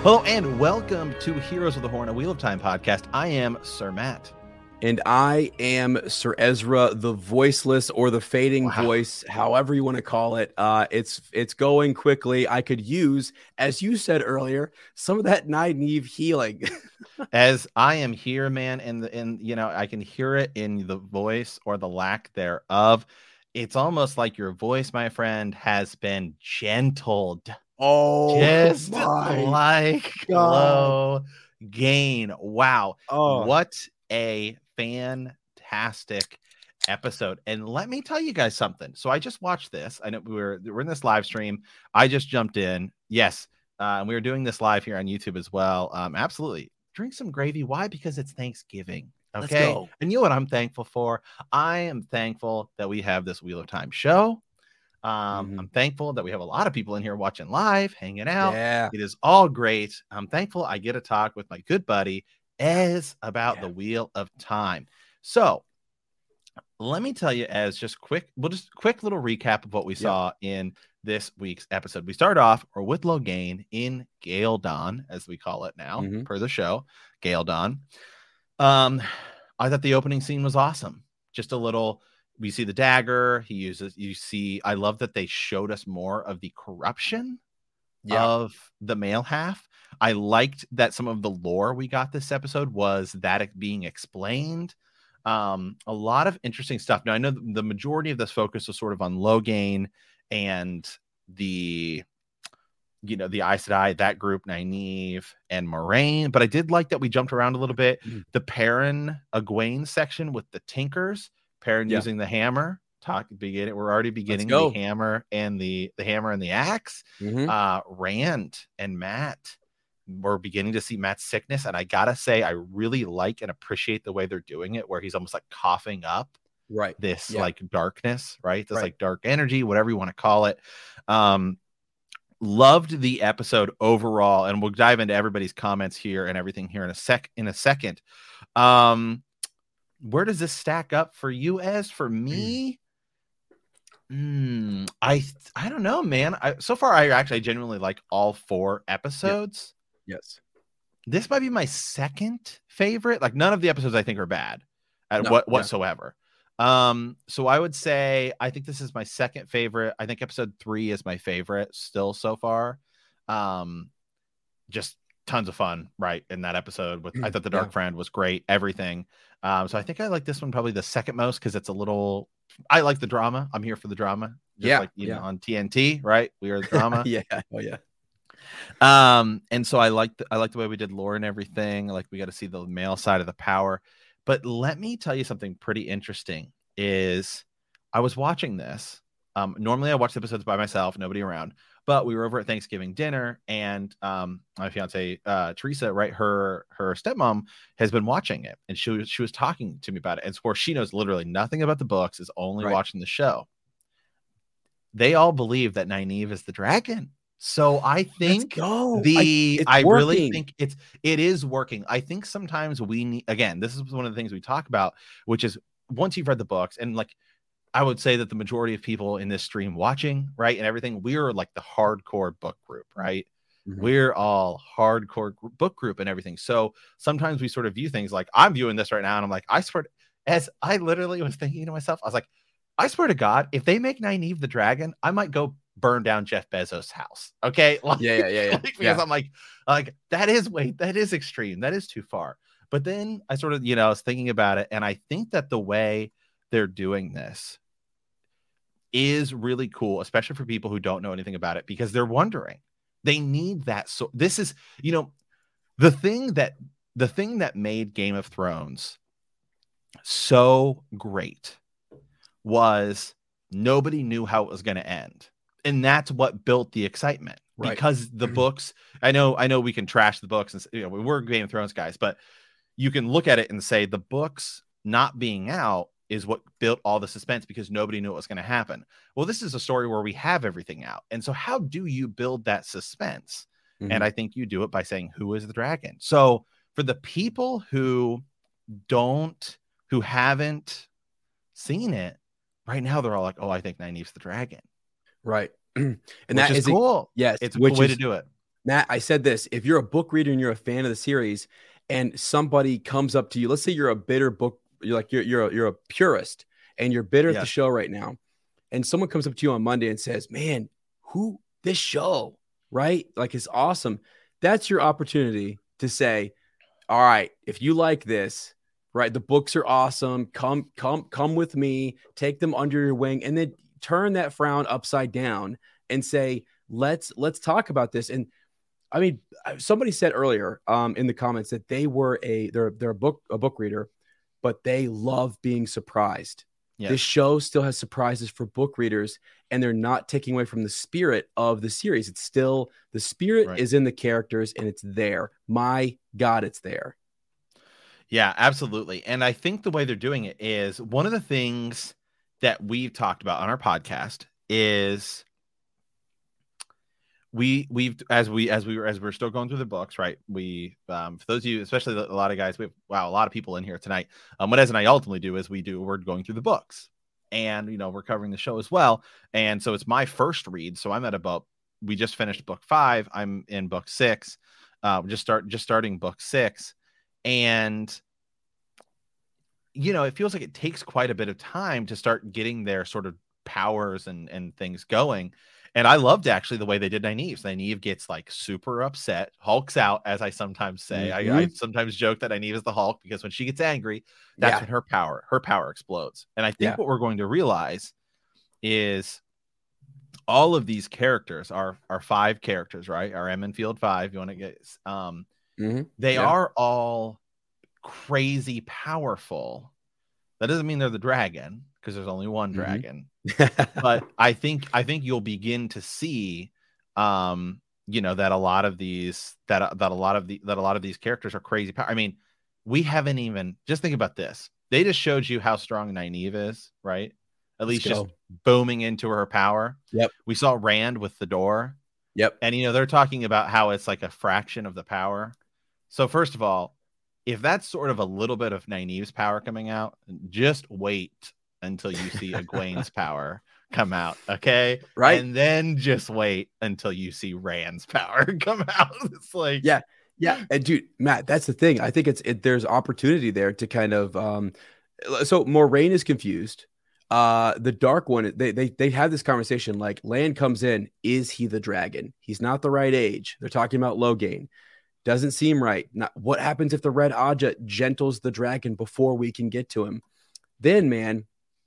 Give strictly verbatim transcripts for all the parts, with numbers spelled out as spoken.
Hello and welcome to Heroes of the Horn, a Wheel of Time podcast. I am Sir Matt. And I am Sir Ezra, the voiceless or the fading Wow. voice, however you want to call it. Uh, it's it's going quickly. I could use, as you said earlier, some of that Nynaeve healing. As I am here, man, and and you know, I can hear it in the voice or the lack thereof. It's almost like your voice, my friend, has been gentled. Oh, just my like God. Logain. Wow. Oh. What a fantastic episode. And let me tell you guys something. So I just watched this. I know we were we're in this live stream. I just jumped in. Yes. Uh, and we were doing this live here on YouTube as well. Um, absolutely. Drink some gravy. Why? Because it's Thanksgiving. Okay. And you know what I'm thankful for? I am thankful that we have this Wheel of Time show. Um, Mhm. I'm thankful that we have a lot of people in here watching live, hanging out. Yeah. It is all great. I'm thankful I get to talk with my good buddy Ez about Yeah. the Wheel of Time. So let me tell you, Ez, just quick, we'll just quick little recap of what we Yeah. saw in this week's episode. We start off or with Logain in Gale'don, as we call it now, Mhm. per the show, Gale'don. Um, I thought the opening scene was awesome. Just a little. We see the dagger he uses. You see, I love that they showed us more of the corruption Yeah. of the male half. I liked that some of the lore we got this episode was that it being explained. Um, a lot of interesting stuff. Now, I know the majority of this focus was sort of on Logain and the, you know, the Aes Sedai, that group, Nynaeve and Moiraine. But I did like that we jumped around a little bit. Mhm. The Perrin Egwene section with the Tinkers. Perrin Yeah. using the hammer. Talk beginning. We're already beginning go. the hammer and the the hammer and the axe. Mhm. Uh, Rand and Matt. We're beginning to see Matt's sickness, and I gotta say, I really like and appreciate the way they're doing it, where he's almost like coughing up Right. this Yeah. like darkness, right? This Right. like dark energy, whatever you want to call it. Um, loved the episode overall, and we'll dive into everybody's comments here and everything here in a sec in a second. Um. Where does this stack up for you, Ez? For me, mm, I I don't know, man. I, so far, I actually genuinely like all four episodes. Yes. This might be my second favorite. Like none of the episodes I think are bad at No, what yeah. whatsoever. Um, so I would say I think this is my second favorite. I think episode three is my favorite still so far. Um, just tons of fun, right? In that episode with I thought the Dark Yeah. Friend was great, everything. Um, so I think I like this one probably the second most because it's a little. I like the drama. I'm here for the drama. Just Yeah, like you yeah. know on T N T, right? We are the drama. Yeah. Oh yeah. Um, and so I like the, I like the way we did lore and everything. Like we got to see the male side of the power. But let me tell you something pretty interesting. Is I was watching this. Um, normally I watch episodes by myself, nobody around. But we were over at Thanksgiving dinner, and um, my fiance uh, Teresa, right, her her stepmom has been watching it, and she was she was talking to me about it. And of course, she knows literally nothing about the books, is only Right. watching the show. They all believe that Nynaeve is the dragon. So I think go. the I- I, it's really working. think it's it is working. I think sometimes we need again. This is one of the things we talk about, which is once you've read the books and like. I would say that the majority of people in this stream watching, right, and everything, we're like the hardcore book group, right? Mhm. We're all hardcore gr- book group and everything. So sometimes we sort of view things like I'm viewing this right now, and I'm like, I swear, to, as I literally was thinking to myself, I was like, I swear to God, if they make Nynaeve the dragon, I might go burn down Jeff Bezos' house. Okay, like, Yeah, yeah, yeah, yeah. like, because Yeah. I'm like, like that is wait, that is extreme. That is too far. But then I sort of, you know, I was thinking about it, and I think that the way they're doing this is really cool, especially for people who don't know anything about it, because they're wondering. They need that. So this is, you know, the thing that the thing that made Game of Thrones so great was nobody knew how it was going to end. And that's what built the excitement. Right. Because the books, I know, I know we can trash the books and you know, we're Game of Thrones guys, but you can look at it and say the books not being out is what built all the suspense because nobody knew what was going to happen. Well, this is a story where we have everything out. And so how do you build that suspense? Mhm. And I think you do it by saying, who is the dragon? So for the people who don't, who haven't seen it right now, they're all like, oh, I think Nynaeve's the dragon. Right. And Which that is is cool. Yes. It's a which cool way is, to do it. Matt, I said this, if you're a book reader and you're a fan of the series and somebody comes up to you, let's say you're a bitter book, you're like, you're, you're, a, you're a purist and you're bitter Yes. at the show right now. And someone comes up to you on Monday and says, man, who this show, right? Like, it's awesome. That's your opportunity to say, all right, if you like this, right, the books are awesome. Come, come, come with me, take them under your wing, and then turn that frown upside down and say, let's, let's talk about this. And I mean, somebody said earlier um, in the comments that they were a, they're, they're a book, a book reader, but they love being surprised. Yes. This show still has surprises for book readers, and they're not taking away from the spirit of the series. It's still, the spirit right. is in the characters, and it's there. My God, it's there. Yeah, absolutely. And I think the way they're doing it is, one of the things that we've talked about on our podcast is we we've as we as we were as we're still going through the books, right? We um for those of you, especially a lot of guys, we have wow, a lot of people in here tonight. Um, what Ez and I ultimately do is we do we're going through the books, and you know, we're covering the show as well. And so it's my first read. So I'm at about we just finished book five. I'm in book six. Uh, just start just starting book six, and you know, it feels like it takes quite a bit of time to start getting their sort of powers and and things going. And I loved actually the way they did Nynaeve. Nynaeve gets like super upset, hulks out, as I sometimes say. Mm-hmm. I, I sometimes joke that Nynaeve is the Hulk, because when she gets angry, that's yeah. when her power, her power explodes. And I think yeah. what we're going to realize is all of these characters are are five characters, right? Our Emon Field five. You want to get um, mm-hmm. they yeah. are all crazy powerful. That doesn't mean they're the dragon, because there's only one mm-hmm. dragon. But I think I think you'll begin to see, um, you know, that a lot of these that that a lot of the that a lot of these characters are crazy. I mean, we haven't even just think about this. They just showed you how strong Nynaeve is, right? At least just booming into her power. Yep. We saw Rand with the door. Yep. And you know, they're talking about how it's like a fraction of the power. So first of all, if that's sort of a little bit of Nynaeve's power coming out, just wait until you see Egwene's power come out, okay? Right. And then just wait until you see Rand's power come out. It's like, yeah, yeah. And dude, Matt, that's the thing. I think it's it, there's opportunity there to kind of um. So Moiraine is confused. Uh, the Dark One, they they they have this conversation. Like, Lan comes in, is he the dragon? He's not the right age. They're talking about Logain. Doesn't seem right. Not, what happens if the Red Aja gentles the dragon before we can get to him? Then, man.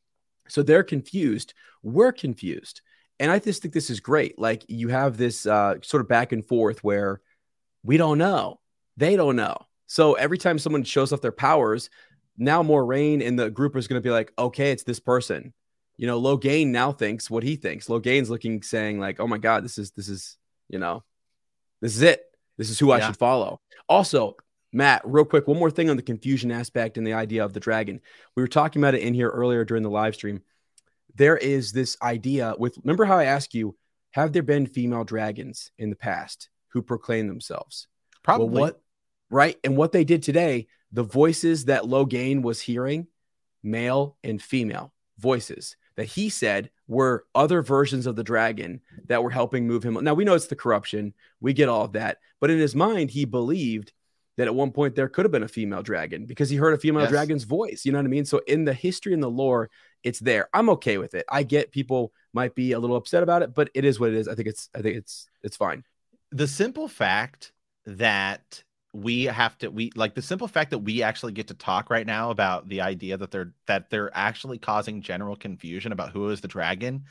So they're confused. We're confused. And I just think this is great. Like, you have this uh, sort of back and forth where we don't know. They don't know. So every time someone shows off their powers, now Moiraine and the group is going to be like, okay, it's this person. You know, Logain now thinks what he thinks. Logain's looking, saying like, oh my God, this is, this is, you know, this is it. This is who I yeah. should follow. Also, Matt, real quick, one more thing on the confusion aspect and the idea of the dragon. We were talking about it in here earlier during the live stream. There is this idea with, remember how I asked you, have there been female dragons in the past who proclaim themselves? Probably. Well, what, right? And what they did today, the voices that Logain was hearing, male and female voices that he said were other versions of the dragon that were helping move him. Now, we know it's the corruption. We get all of that. But in his mind, he believed that at one point there could have been a female dragon because he heard a female yes. dragon's voice. You know what I mean? So in the history and the lore, it's there. I'm okay with it. I get people might be a little upset about it, but it is what it is. I think it's, I think it's, it's fine. The simple fact that we have to, we like the simple fact that we actually get to talk right now about the idea that they're, that they're actually causing general confusion about who is the dragon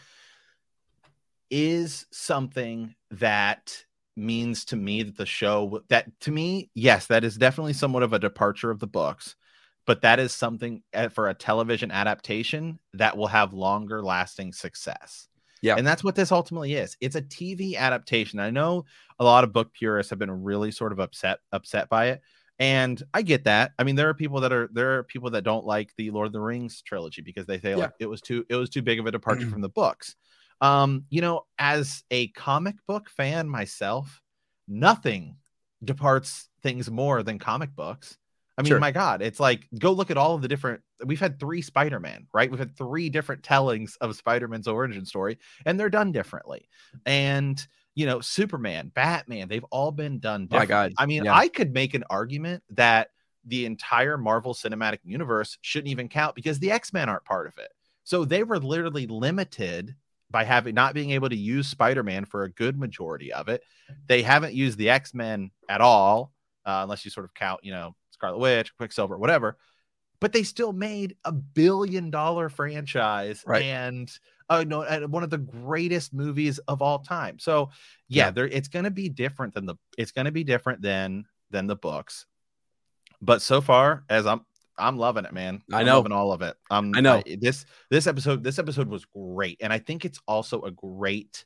is something that means to me that the show that to me, yes, that is definitely somewhat of a departure of the books, but that is something for a television adaptation that will have longer lasting success. Yeah. And that's what this ultimately is. It's a T V adaptation. I know a lot of book purists have been really sort of upset, upset by it. And I get that. I mean, there are people that are, there are people that don't like the Lord of the Rings trilogy because they say yeah. like it was too, it was too big of a departure from the books. Um, you know, as a comic book fan myself, nothing departs things more than comic books. I mean, sure. my God, it's like, go look at all of the different, we've had three Spider-Man, right? We've had three different tellings of Spider-Man's origin story, and they're done differently. And, you know, Superman, Batman, they've all been done My differently. God. I mean, Yeah. I could make an argument that the entire Marvel Cinematic Universe shouldn't even count because the X-Men aren't part of it. So they were literally limited by having not being able to use Spider-Man for a good majority of it. They haven't used the X-Men at all, uh, unless you sort of count, you know, Scarlet Witch, Quicksilver, whatever. But they still made a billion dollar franchise Right. and uh, no, one of the greatest movies of all time. So yeah, Yeah. there it's going to be different than the it's going to be different than than the books. But so far, as I'm I'm loving it, man. I I'm know. loving all of it. Um, I know. I, this this episode this episode was great, and I think it's also a great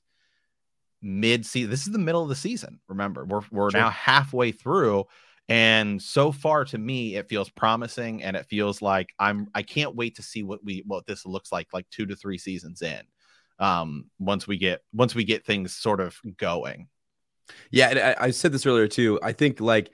mid season. This is the middle of the season. Remember, we're we're Sure. now halfway through. And so far, to me, it feels promising, and it feels like I'm. I can't wait to see what we what this looks like, like two to three seasons in. Um, once we get once we get things sort of going. Yeah, and I, I said this earlier too. I think like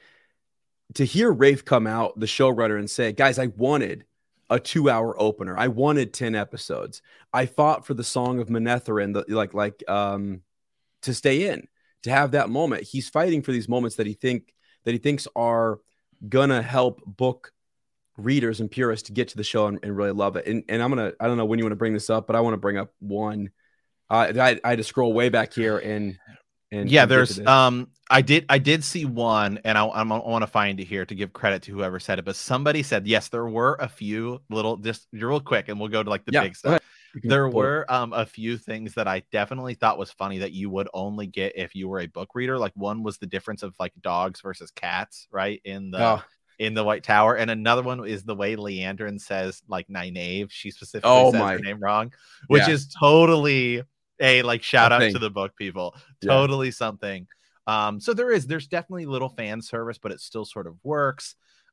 to hear Rafe come out, the showrunner, and say, "Guys, I wanted a two-hour opener. I wanted ten episodes. I fought for the Song of Manetheren, the, like like um to stay in, to have that moment. He's fighting for these moments that he think." that he thinks are gonna help book readers and purists to get to the show and, and really love it. And, and I'm gonna, I don't know when you want to bring this up, but I want to bring up one. Uh, I, I had to scroll way back here and and yeah, and there's um, I did I did see one, and I I'm, I want to find it here to give credit to whoever said it, but somebody said yes, there were a few little just real quick, and we'll go to like the yeah, big stuff. There pull it. were um a few things that I definitely thought was funny that you would only get if you were a book reader. Like one was the difference of like dogs versus cats, right? In the Oh. in the White Tower. And another one is the way Leandrin says like Nynaeve. She specifically Oh says my. her name wrong, which Yeah. is totally a like shout A out thing. to the book people. Yeah. Totally something. Um, so there is there's definitely little fan service, but it still sort of works.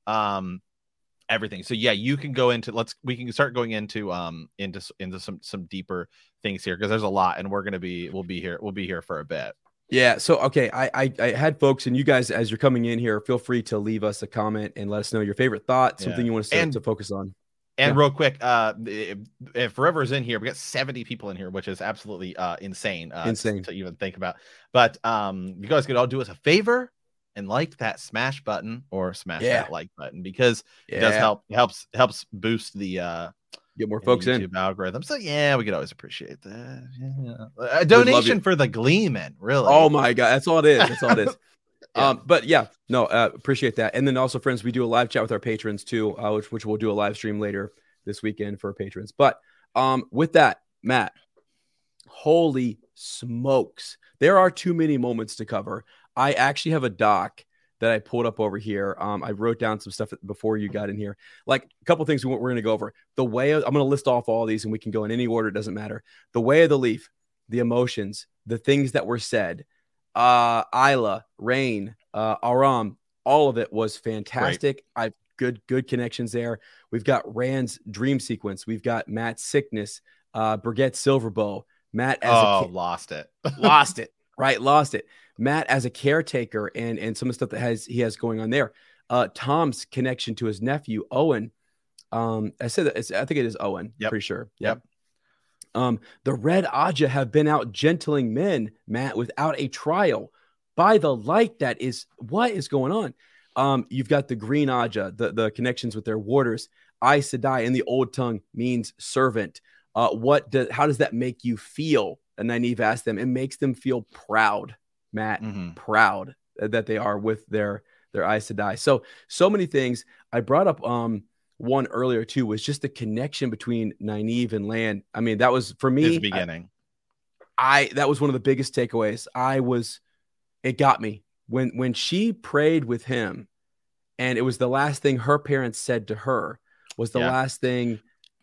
Um everything. So yeah, you can go into let's we can start going into um into into some some deeper things here because there's a lot, and we're gonna be we'll be here we'll be here for a bit. Yeah. So okay, I, I I had folks, and you guys as you're coming in here, feel free to leave us a comment and let us know your favorite thought, something Yeah. you want us to, And- to focus on. And Yeah. real quick, uh, if, if Forever is in here, we got seventy people in here, which is absolutely uh insane, uh, Insane. to even think about. But um, you guys could all do us a favor and like that smash button or smash Yeah. that like button because Yeah. it does help helps helps boost the uh Get more folks in. YouTube algorithm. So yeah, we could always appreciate that. Yeah. A love you. donation for the Gleeman, really. Oh my God, that's all it is. That's all it is. Yeah. Um, but yeah, no, uh, appreciate that. And then also, friends, we do a live chat with our patrons too, uh, which which we'll do a live stream later this weekend for our patrons. But um, with that, Matt, holy smokes, there are too many moments to cover. I actually have a doc that I pulled up over here. Um, I wrote down some stuff before you got in here. Like a couple things we, we're going to go over. The way of, I'm going to list off all these, and we can go in any order. It doesn't matter. The way of the leaf, the emotions, the things that were said. Uh, Isla, Rain, uh, Aram, all of it was fantastic. I've good, good connections there. We've got Rand's dream sequence. We've got Matt's sickness, uh, Brigitte Silverbow, Matt as oh, a kid, lost it. lost it, right? Lost it. Matt as a caretaker and, and some of the stuff that has, he has going on there. Uh, Tom's connection to his nephew, Owen. Um, I said that it's, I think it is Owen. Yep. Pretty sure. Yep. Um, the Red Aja have been out gentling men, Matt, without a trial by the light. That is what is going on. Um, you've got the Green Aja, the, the connections with their warders. Aes Sedai in the old tongue means servant. Uh, what does, how does that make you feel? And Nynaeve asked them. It makes them feel proud, Matt, Mm-hmm. proud that they are with their, their Aes Sedai. So, so many things. I brought up, um, one earlier too, was just the connection between Nynaeve and Lan. I mean, that was for me, His beginning. I, I, that was one of the biggest takeaways. I was, it got me when, when she prayed with him, and it was the last thing her parents said to her, was the Yeah. last thing.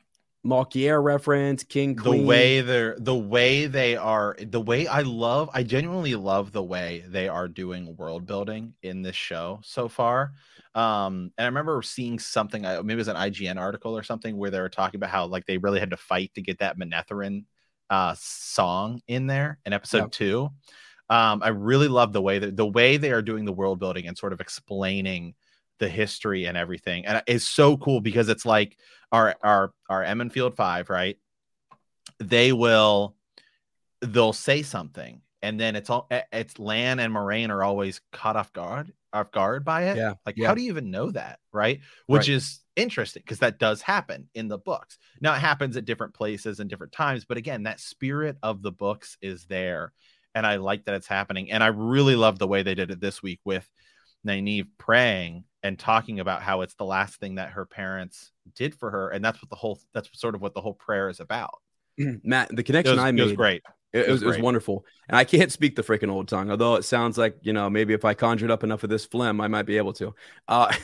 Malkier reference, King, Queen. The way they're the way they are the way I love I genuinely love the way they are doing world building in this show so far. Um, and I remember seeing something, maybe it was an I G N article or something, where they were talking about how like they really had to fight to get that Manetheren uh song in there in episode Yeah. two. Um, I really love the way that the way they are doing the world building and sort of explaining the history and everything, and it's so cool because it's like our our our Emmenfield Five, right? They will they'll say something, and then it's all it's Lan and Moraine are always caught off guard off guard by it. Yeah. Like, yeah. how do you even know that? Right. Which Right. is interesting because that does happen in the books. Now it happens at different places and different times. But again, that spirit of the books is there. And I like that it's happening. And I really love the way they did it this week with Nynaeve praying and talking about how it's the last thing that her parents did for her. And that's what the whole, that's sort of what the whole prayer is about. Matt, the connection was, I made, it was great. It, it, was, it was wonderful. And I can't speak the freaking old tongue, although it sounds like, you know, maybe if I conjured up enough of this phlegm, I might be able to. Uh,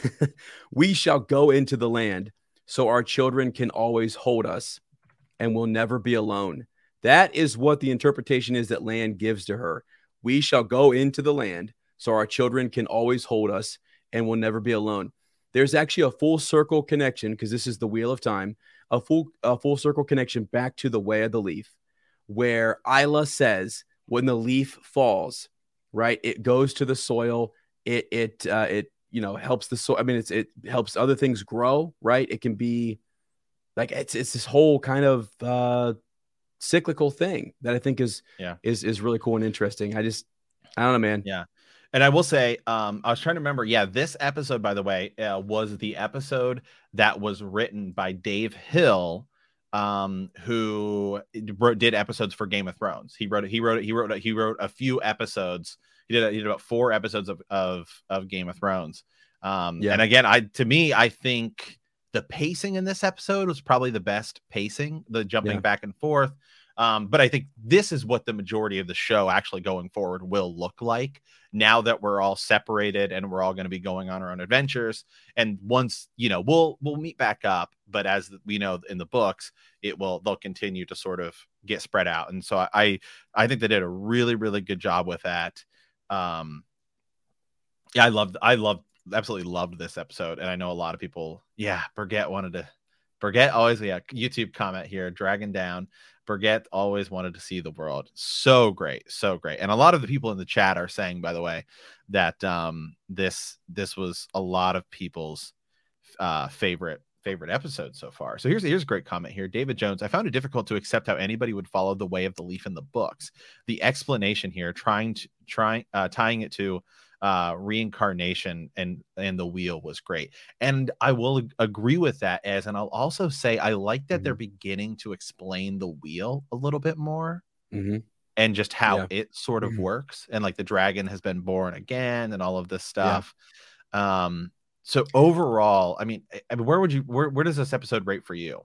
we shall go into the land so our children can always hold us and will never be alone. That is what the interpretation is that Lan gives to her. We shall go into the land so our children can always hold us and will never be alone. There's actually a full circle connection, because this is the Wheel of Time, a full, a full circle connection back to the Way of the Leaf, where Isla says when the leaf falls, right, it goes to the soil. It, it, uh, it, you know, helps the soil. I mean, it's, it helps other things grow, right? It can be like, it's, it's this whole kind of, uh, cyclical thing that I think is, yeah, is, is really cool and interesting. I just, I don't know, man. Yeah. And I will say, um, I was trying to remember. Yeah. This episode, by the way, uh, was the episode that was written by Dave Hill, um, who wrote, did episodes for Game of Thrones. He wrote it. He wrote it. He wrote it. He wrote a few episodes. He did, he did about four episodes of, of, of Game of Thrones. Um, yeah. And again, I, to me, I think the pacing in this episode was probably the best pacing, the jumping yeah. back and forth. Um, but I think this is what the majority of the show actually going forward will look like now that we're all separated and we're all going to be going on our own adventures. And once, you know, we'll, we'll meet back up, but as we know in the books, it will, they'll continue to sort of get spread out. And so I, I think they did a really, really good job with that. Um, yeah, I loved, I loved, absolutely loved this episode. And I know a lot of people, yeah, Birgitte wanted to, Birgitte always, yeah, YouTube comment here, Dragon Down. Birgitte always wanted to see the world. So great, so great. And a lot of the people in the chat are saying, by the way, that um, this this was a lot of people's uh, favorite favorite episode so far. So here's here's a great comment here. David Jones, I found it difficult to accept how anybody would follow the way of the leaf in the books. The explanation here, trying to trying uh, tying it to uh reincarnation and and the wheel was great, and I will agree with that. As and I'll also say I like that mm-hmm. they're beginning to explain the wheel a little bit more mm-hmm. and just how yeah. it sort of mm-hmm. works, and like the dragon has been born again and all of this stuff. yeah. Um so overall, I mean, I mean where would you where, where does this episode rate for you?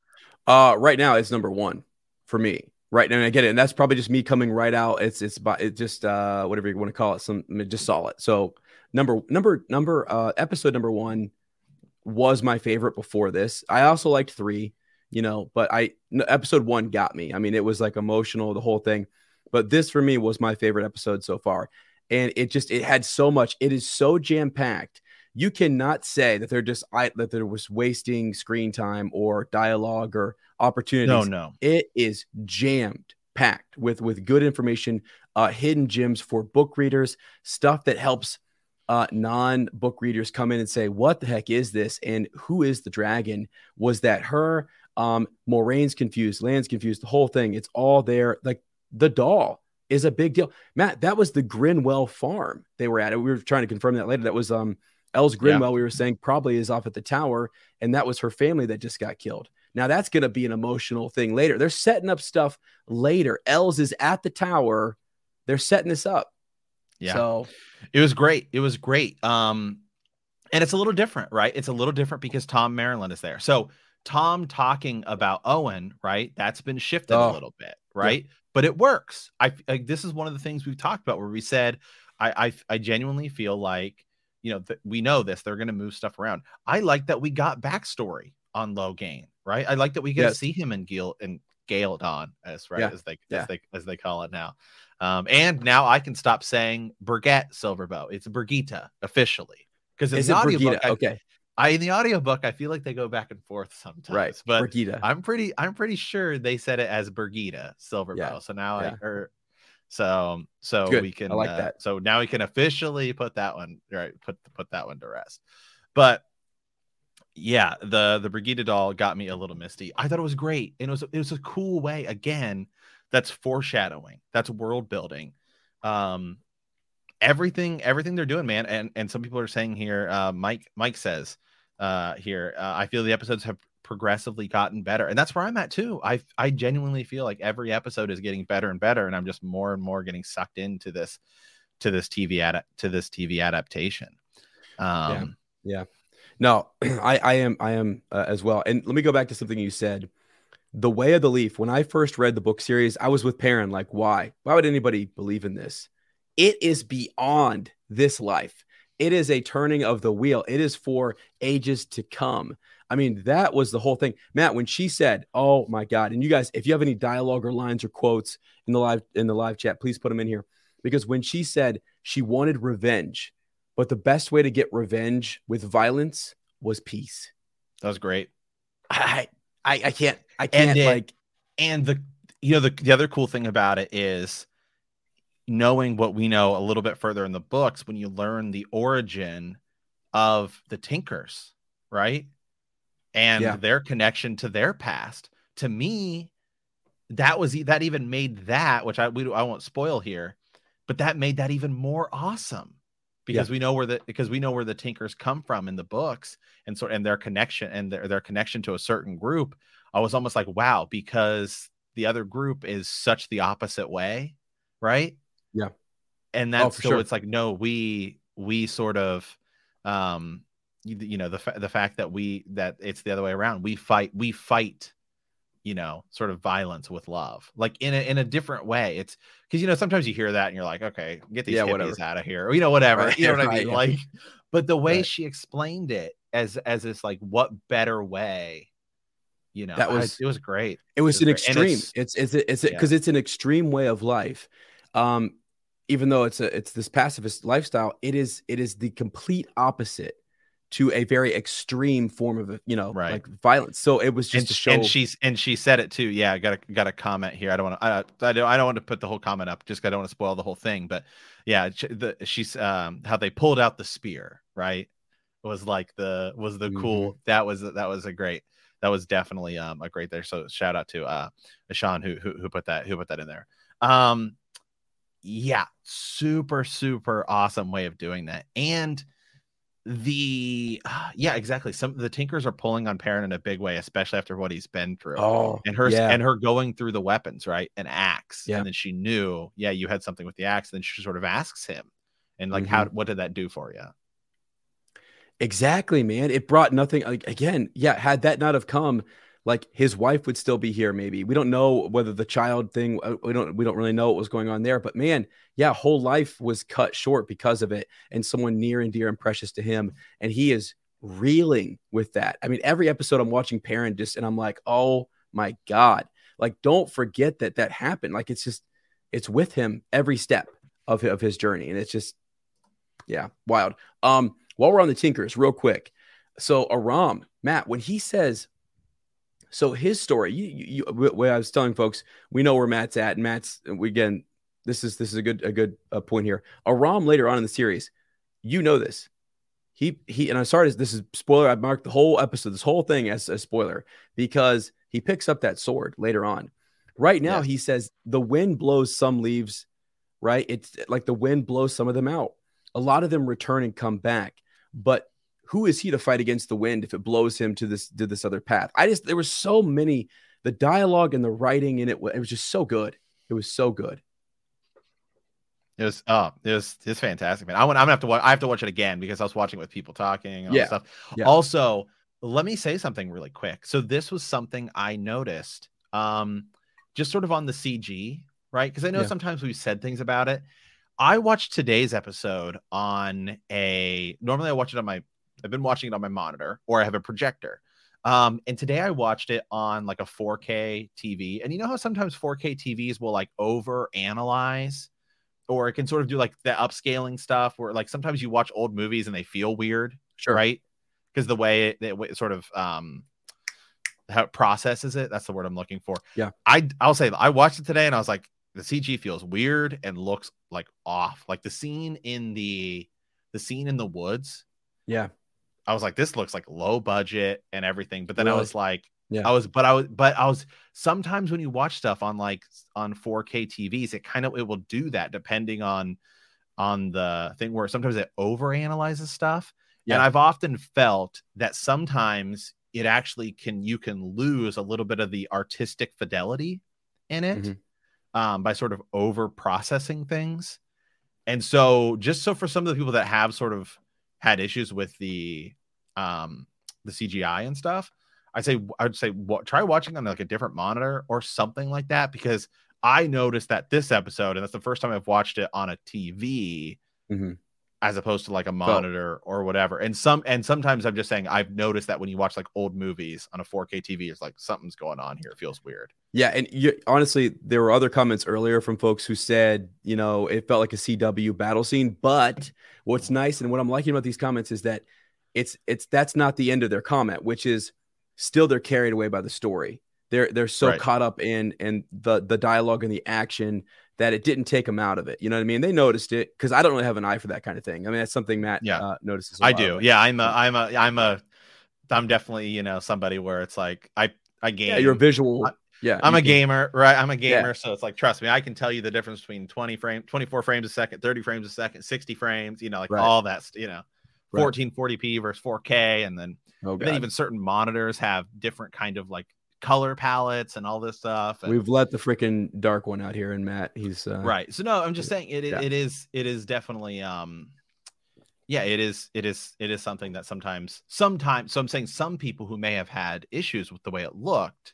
Uh right now it's number one for me. Right now, and I get it, and that's probably just me coming right out. It's it's it just uh, whatever you want to call it. Some just saw it. So number number number uh, episode number one was my favorite before this. I also liked three, you know, but I episode one got me. I mean, it was like emotional, the whole thing. But this for me was my favorite episode so far, and it just it had so much. It is so jam packed. You cannot say that they're just I, that there was wasting screen time or dialogue or opportunities. No, no, it is jammed packed with with good information, uh, hidden gems for book readers, stuff that helps uh, non-book readers come in and say, "What the heck is this? And who is the dragon? Was that her?" Um, Moraine's confused, Lan's confused, the whole thing. It's all there. Like the doll is a big deal. Matt, that was the Grinwell farm they were at. We were trying to confirm that later. That was um. Els Grinwell, yeah. we were saying, probably is off at the tower, and that was her family that just got killed. Now that's going to be an emotional thing later. They're setting up stuff later. Els is at the tower. They're setting this up. Yeah. So it was great. It was great. Um, and it's a little different, right? It's a little different because Tom Maryland is there. So Tom talking about Owen, right? That's been shifted oh. a little bit, right? Yeah. But it works. I, I this is one of the things we've talked about where we said, I I, I genuinely feel like, you know, th- we know this, they're going to move stuff around. I like that we got backstory on Logain, right? I like that we get yes. to see him in Gil and Galeon, as right yeah. as they yeah. as they as they call it now. Um, and now I can stop saying Birgitte Silverbow. It's Birgitta officially, because in the audiobook, I, okay. I in the audiobook, I feel like they go back and forth sometimes. Right, but Birgitta. I'm pretty I'm pretty sure they said it as Birgitta Silverbow. Yeah. So now yeah. I or So, so Good. we can, I like uh, that. So now we can officially put that one, right. Put, put that one to rest. But yeah, the, the Birgitta doll got me a little misty. I thought it was great. And it was, it was a cool way. Again, that's foreshadowing. That's world building. um, everything, everything they're doing, man. And and some people are saying here, uh, Mike, Mike says, uh, here, uh, I feel the episodes have progressively gotten better, and that's where I'm at too. I I genuinely feel like every episode is getting better and better, and I'm just more and more getting sucked into this to this T V ad to this T V adaptation. Um, yeah, yeah. No, I I am I am uh, as well. And let me go back to something you said. The Way of the Leaf. When I first read the book series, I was with Perrin. Like, why? Why would anybody believe in this? It is beyond this life. It is a turning of the wheel. It is for ages to come. I mean, that was the whole thing. Matt, when she said, "Oh my God," and you guys, if you have any dialogue or lines or quotes in the live in the live chat, please put them in here. Because when she said she wanted revenge, but the best way to get revenge with violence was peace. That was great. I I, I can't I can't and it, like and the you know the the other cool thing about it is knowing what we know a little bit further in the books when you learn the origin of the Tinkers, right? And yeah. their connection to their past. To me, that was that even made that, which I we I won't spoil here, but that made that even more awesome because yeah. we know where the because we know where the Tinkers come from in the books and so and their connection and their their connection to a certain group. I was almost like, wow, because the other group is such the opposite way, right? Yeah. And that's oh, so sure. it's like, no, we we sort of um you, you know the fa- the fact that we that it's the other way around. We fight we fight you know sort of violence with love, like in a in a different way. It's because you know sometimes you hear that and you're like, okay, get these yeah, hippies whatever. out of here, or you know whatever, right, you know what right, I mean? Yeah. Like, but the way right. she explained it as as this like what better way, you know, that was I, it was great. It was, it was an great. extreme. It's it's it's it's because yeah. it's an extreme way of life. Um, even though it's a it's this pacifist lifestyle, it is it is the complete opposite to a very extreme form of you know right. like violence. So it was just and, to show. And she's and she said it too. Yeah, I got a got a comment here. I don't want to. I, I don't. I don't want to put the whole comment up. Just 'cause I don't want to spoil the whole thing. But yeah, the, she's um how they pulled out the spear. Right, was like the was the mm-hmm. cool. That was that was a great. That was definitely um a great there. So shout out to uh Sean who who who put that who put that in there. Um, yeah, super super awesome way of doing that. And the uh, yeah exactly some the Tinkers are pulling on Perrin in a big way, especially after what he's been through. Oh, and her yeah. and her going through the weapons, right? An axe. Yeah. And then she knew, yeah, you had something with the axe. And then she sort of asks him, and like, mm-hmm. how what did that do for you? Exactly, man. It brought nothing. Like again, yeah. Had that not have come, like his wife would still be here. Maybe we don't know whether the child thing. We don't. We don't really know what was going on there. But man, yeah, whole life was cut short because of it, and someone near and dear and precious to him, and he is reeling with that. I mean, every episode I'm watching Perrin just, and I'm like, oh my God, like don't forget that that happened. Like it's just, it's with him every step of of his journey, and it's just, yeah, wild. Um. While we're on the Tinkers, real quick. So Aram, Matt, when he says, so his story, you, you, you, where I was telling folks, we know where Matt's at, and Matt's, we, again, this is this is a good a good uh, point here. Aram later on in the series, you know this. He he, and I'm sorry, this is spoiler. I marked the whole episode, this whole thing as a spoiler because he picks up that sword later on. Right now, yeah. He says the wind blows some leaves, right? It's like the wind blows some of them out. A lot of them return and come back. But who is he to fight against the wind if it blows him to this to this other path? I just there were so many, the dialogue and the writing in it, it was just so good. It was so good. It was oh, it was it's fantastic, man. I want I'm gonna have to watch I have to watch it again because I was watching it with people talking and all yeah. that stuff. Yeah. Also, let me say something really quick. So this was something I noticed um just sort of on the C G, right? Because I know yeah. sometimes we've said things about it. I watched today's episode on a, normally I watch it on my, I've been watching it on my monitor or I have a projector. Um, and today I watched it on like a four K T V. And you know how sometimes four K T Vs will like over analyze, or it can sort of do like the upscaling stuff where like sometimes you watch old movies and they feel weird, sure. right? Because the way it, it sort of, um, how it processes it, that's the word I'm looking for. Yeah. I, I'll say I watched it today and I was like, the C G feels weird and looks like off. Like the scene in the the scene in the woods. Yeah. I was like, this looks like low budget and everything. But then really? I was like, Yeah. I was, but I was, but I was sometimes when you watch stuff on like on four K T Vs, it kind of, it will do that depending on, on the thing where sometimes it overanalyzes stuff. Yeah. And I've often felt that sometimes it actually can, you can lose a little bit of the artistic fidelity in it mm-hmm. um, by sort of over processing things. And so just so for some of the people that have sort of had issues with the, um, the C G I and stuff, I'd say, I'd say w- try watching on like a different monitor or something like that, because I noticed that this episode, and that's the first time I've watched it on a T V mm-hmm. as opposed to like a monitor oh. or whatever. And some, and sometimes I'm just saying, I've noticed that when you watch like old movies on a four K T V, it's like something's going on here. It feels weird. Yeah. And you, honestly, there were other comments earlier from folks who said, you know, it felt like a C W battle scene, but what's nice and what I'm liking about these comments is that it's, it's, that's not the end of their comment, which is still they're carried away by the story. They're, they're so right. caught up in, in the, the dialogue and the action that it didn't take them out of it. You know what I mean? They noticed it, because I don't really have an eye for that kind of thing. I mean, that's something Matt yeah. uh, notices. I do. Yeah. I'm a, I'm a, I'm a, I'm definitely, you know, somebody where it's like, I, I game. Yeah, you're a visual. I, yeah. I'm a can, gamer, right? I'm a gamer. Yeah. So it's like, trust me, I can tell you the difference between twenty frame, twenty-four frames a second, thirty frames a second, sixty frames, you know, like right. all that, you know, fourteen forty p versus four K. And then, oh, and then even certain monitors have different kind of like color palettes and all this stuff. And, we've let the freaking dark one out here, and Matt, he's uh, right. So no, I'm just saying it, yeah. it is, it is definitely, um, yeah, it is, it is, it is something that sometimes, sometimes, so I'm saying some people who may have had issues with the way it looked,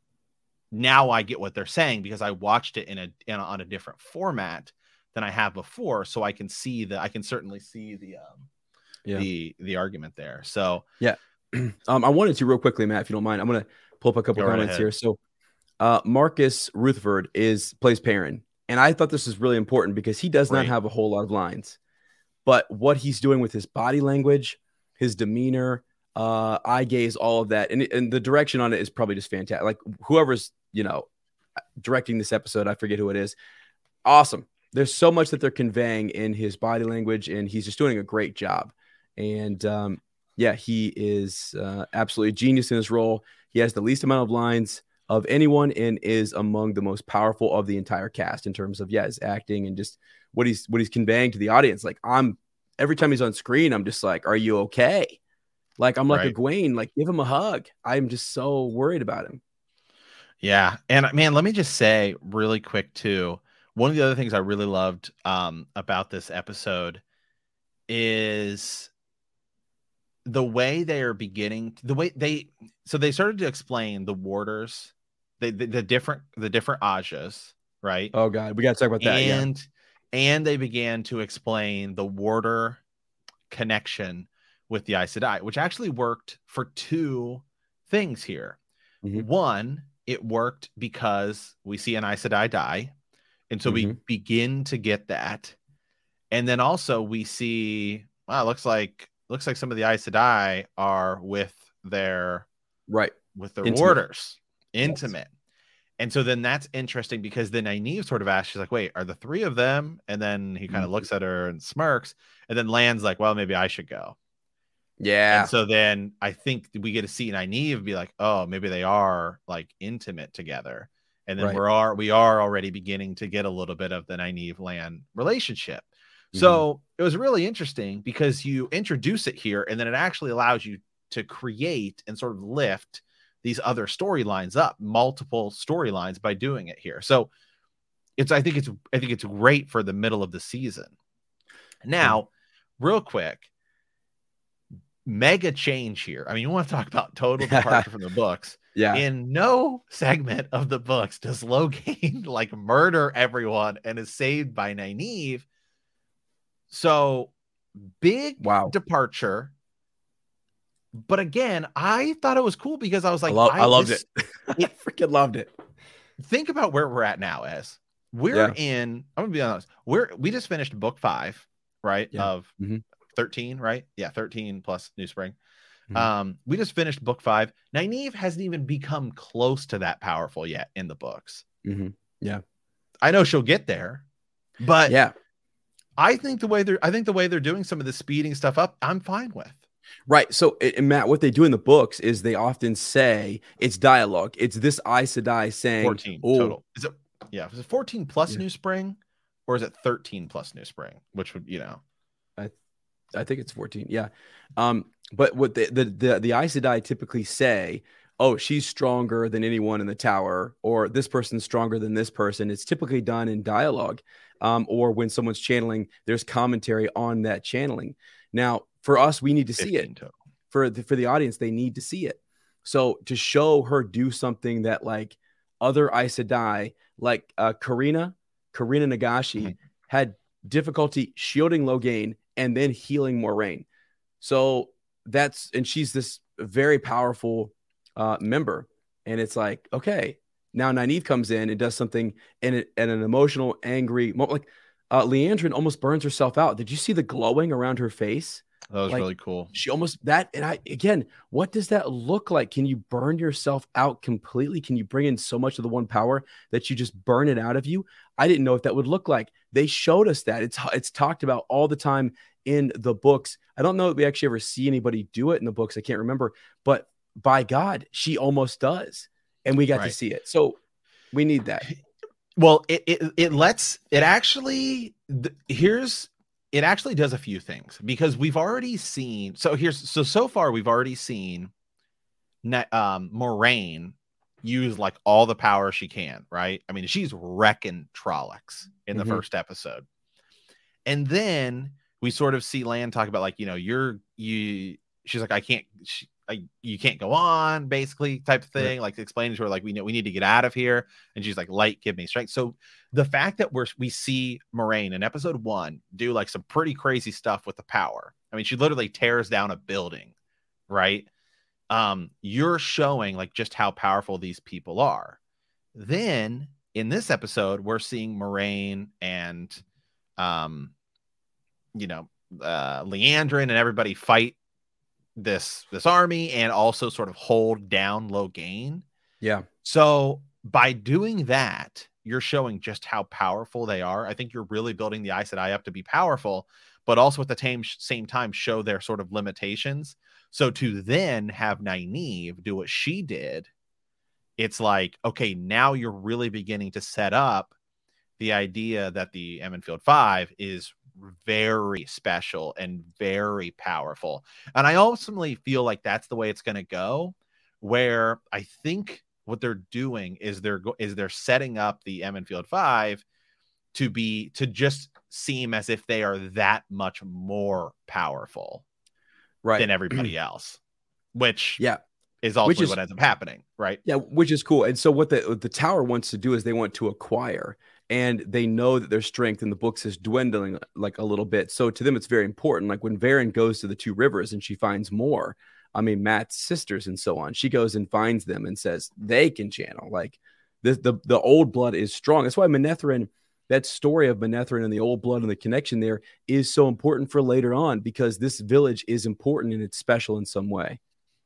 now I get what they're saying, because I watched it in a, in a on a different format than I have before. So I can see that, I can certainly see the, um, yeah. the, the argument there. So yeah. um, I wanted to real quickly, Matt, if you don't mind, I'm going to pull up a couple comments right here. So uh, Marcus Rutherford is plays Perrin. And I thought this was really important because he does right. not have a whole lot of lines, but what he's doing with his body language, his demeanor, uh, eye gaze, all of that. And, and the direction on it is probably just fantastic. Like whoever's, you know, directing this episode, I forget who it is. Awesome. There's so much that they're conveying in his body language, and he's just doing a great job. And um, yeah, he is uh, absolutely a genius in his role. He has the least amount of lines of anyone and is among the most powerful of the entire cast in terms of, yeah, his acting and just what he's, what he's conveying to the audience. Like I'm, every time he's on screen, I'm just like, are you okay? Like, I'm like right. Egwene, like give him a hug. I'm just so worried about him. Yeah. And man, let me just say really quick too. One of the other things I really loved um, about this episode is the way they are beginning, the way they, so they started to explain the warders, the, the, the different, the different Ajas, right? Oh God, we got to talk about that. And, yeah. and they began to explain the warder connection with the Aes Sedai, which actually worked for two things here. Mm-hmm. One, it worked because we see an Aes Sedai die. And so mm-hmm. we begin to get that. And then also we see, wow, looks like, looks like some of the Aes Sedai are with their, right. with their Intimate. warders, intimate. Yes. And so then that's interesting because then Nynaeve sort of asks, she's like, wait, are the three of them? And then he kind of mm-hmm. looks at her and smirks. And then Lan's like, well, maybe I should go. Yeah. And so then I think we get to see Nynaeve be like, oh, maybe they are like intimate together. And then right. we're are, we are already beginning to get a little bit of the Nynaeve Lan relationship. Mm-hmm. So it was really interesting because you introduce it here and then it actually allows you to create and sort of lift these other storylines up, multiple storylines by doing it here. So it's, I think it's, I think it's great for the middle of the season. Now, mm-hmm. real quick, mega change here. I mean, you want to talk about total departure from the books. Yeah. In no segment of the books does Logain like murder everyone and is saved by Nynaeve. So big wow. departure. But again, I thought it was cool because I was like, I, lo- I, I loved this, it. I freaking loved it. Think about where we're at now, as we're yeah. in, I'm gonna be honest, we're we just finished book five, right? Yeah. Of mm-hmm. thirteen, right? Yeah, thirteen plus New Spring. Mm-hmm. Um, we just finished book five. Nynaeve hasn't even become close to that powerful yet in the books. Mm-hmm. Yeah, I know she'll get there, but yeah, I think the way they're, I think the way they're doing some of the speeding stuff up, I'm fine with. Right. So, and Matt, what they do in the books is they often say it's dialogue. It's this Aes Sedai saying, fourteen "Oh, total. Is it? Yeah. Is it fourteen plus yeah. New Spring, or is it thirteen plus New Spring? Which would, you know, I, I think it's fourteen. Yeah. Um, but what the the the, the Aes Sedai typically say, oh, she's stronger than anyone in the tower, or this person's stronger than this person. It's typically done in dialogue, um, or when someone's channeling, there's commentary on that channeling. Now, for us, we need to see it. total. For the, for the audience, they need to see it. So to show her do something that like other Aes Sedai, like uh, Karina, Karina Nagashi, Mm-hmm. had difficulty shielding Logain and then healing Moiraine. So that's, and she's this very powerful uh, member. And it's like, okay, now Nynaeve comes in and does something in, it, in an emotional, angry moment. Like uh, Liandrin almost burns herself out. Did you see the glowing around her face? That was Like, really cool. She almost that. And I, again, what does that look like? Can you burn yourself out completely? Can you bring in so much of the one power that you just burn it out of you? I didn't know if that would look like. They showed us that. It's, it's talked about all the time in the books. I don't know if we actually ever see anybody do it in the books. I can't remember, but by God, she almost does. And we got Right. to see it. So we need that. Well, it, it, it lets it actually, th- here's, it actually does a few things because we've already seen. So here's, so, so far we've already seen um, Moiraine use like all the power she can, right? I mean, she's wrecking Trollocs in the mm-hmm. first episode. And then we sort of see Lan talk about like, you know, you're, you, she's like, I can't, she, I, you can't go on, basically, type of thing. Right. Like explaining to her, like, we know we need to get out of here. And she's like, light, give me strength. So the fact that we're we see Moiraine in episode one do like some pretty crazy stuff with the power. I mean, she literally tears down a building, right? Um, you're showing like just how powerful these people are. Then in this episode, we're seeing Moiraine and um, you know, uh Liandrin and everybody fight this this army and also sort of hold down Logain. Yeah. So by doing that, you're showing just how powerful they are. I think you're really building the Aes Sedai up to be powerful, but also at the same same time show their sort of limitations. So to then have Nynaeve do what she did, it's like, okay, now you're really beginning to set up the idea that the Emon Field Five is very special and very powerful. And I ultimately feel like that's the way it's going to go, where I think what they're doing is they're go- is they're setting up the Emon Field Five to be to just seem as if they are that much more powerful right. than everybody else, which yeah is ultimately is, what ends up happening, right? Yeah, which is cool. And so what the what the tower wants to do is they want to acquire, and they know that their strength in the books is dwindling like a little bit. So to them, it's very important. Like when Varen goes to the Two Rivers and she finds more, I mean, Matt's sisters and so on, she goes and finds them and says they can channel. Like the the, the old blood is strong. That's why Manetheren, that story of Manetheren and the old blood and the connection there is so important for later on, because this village is important and it's special in some way.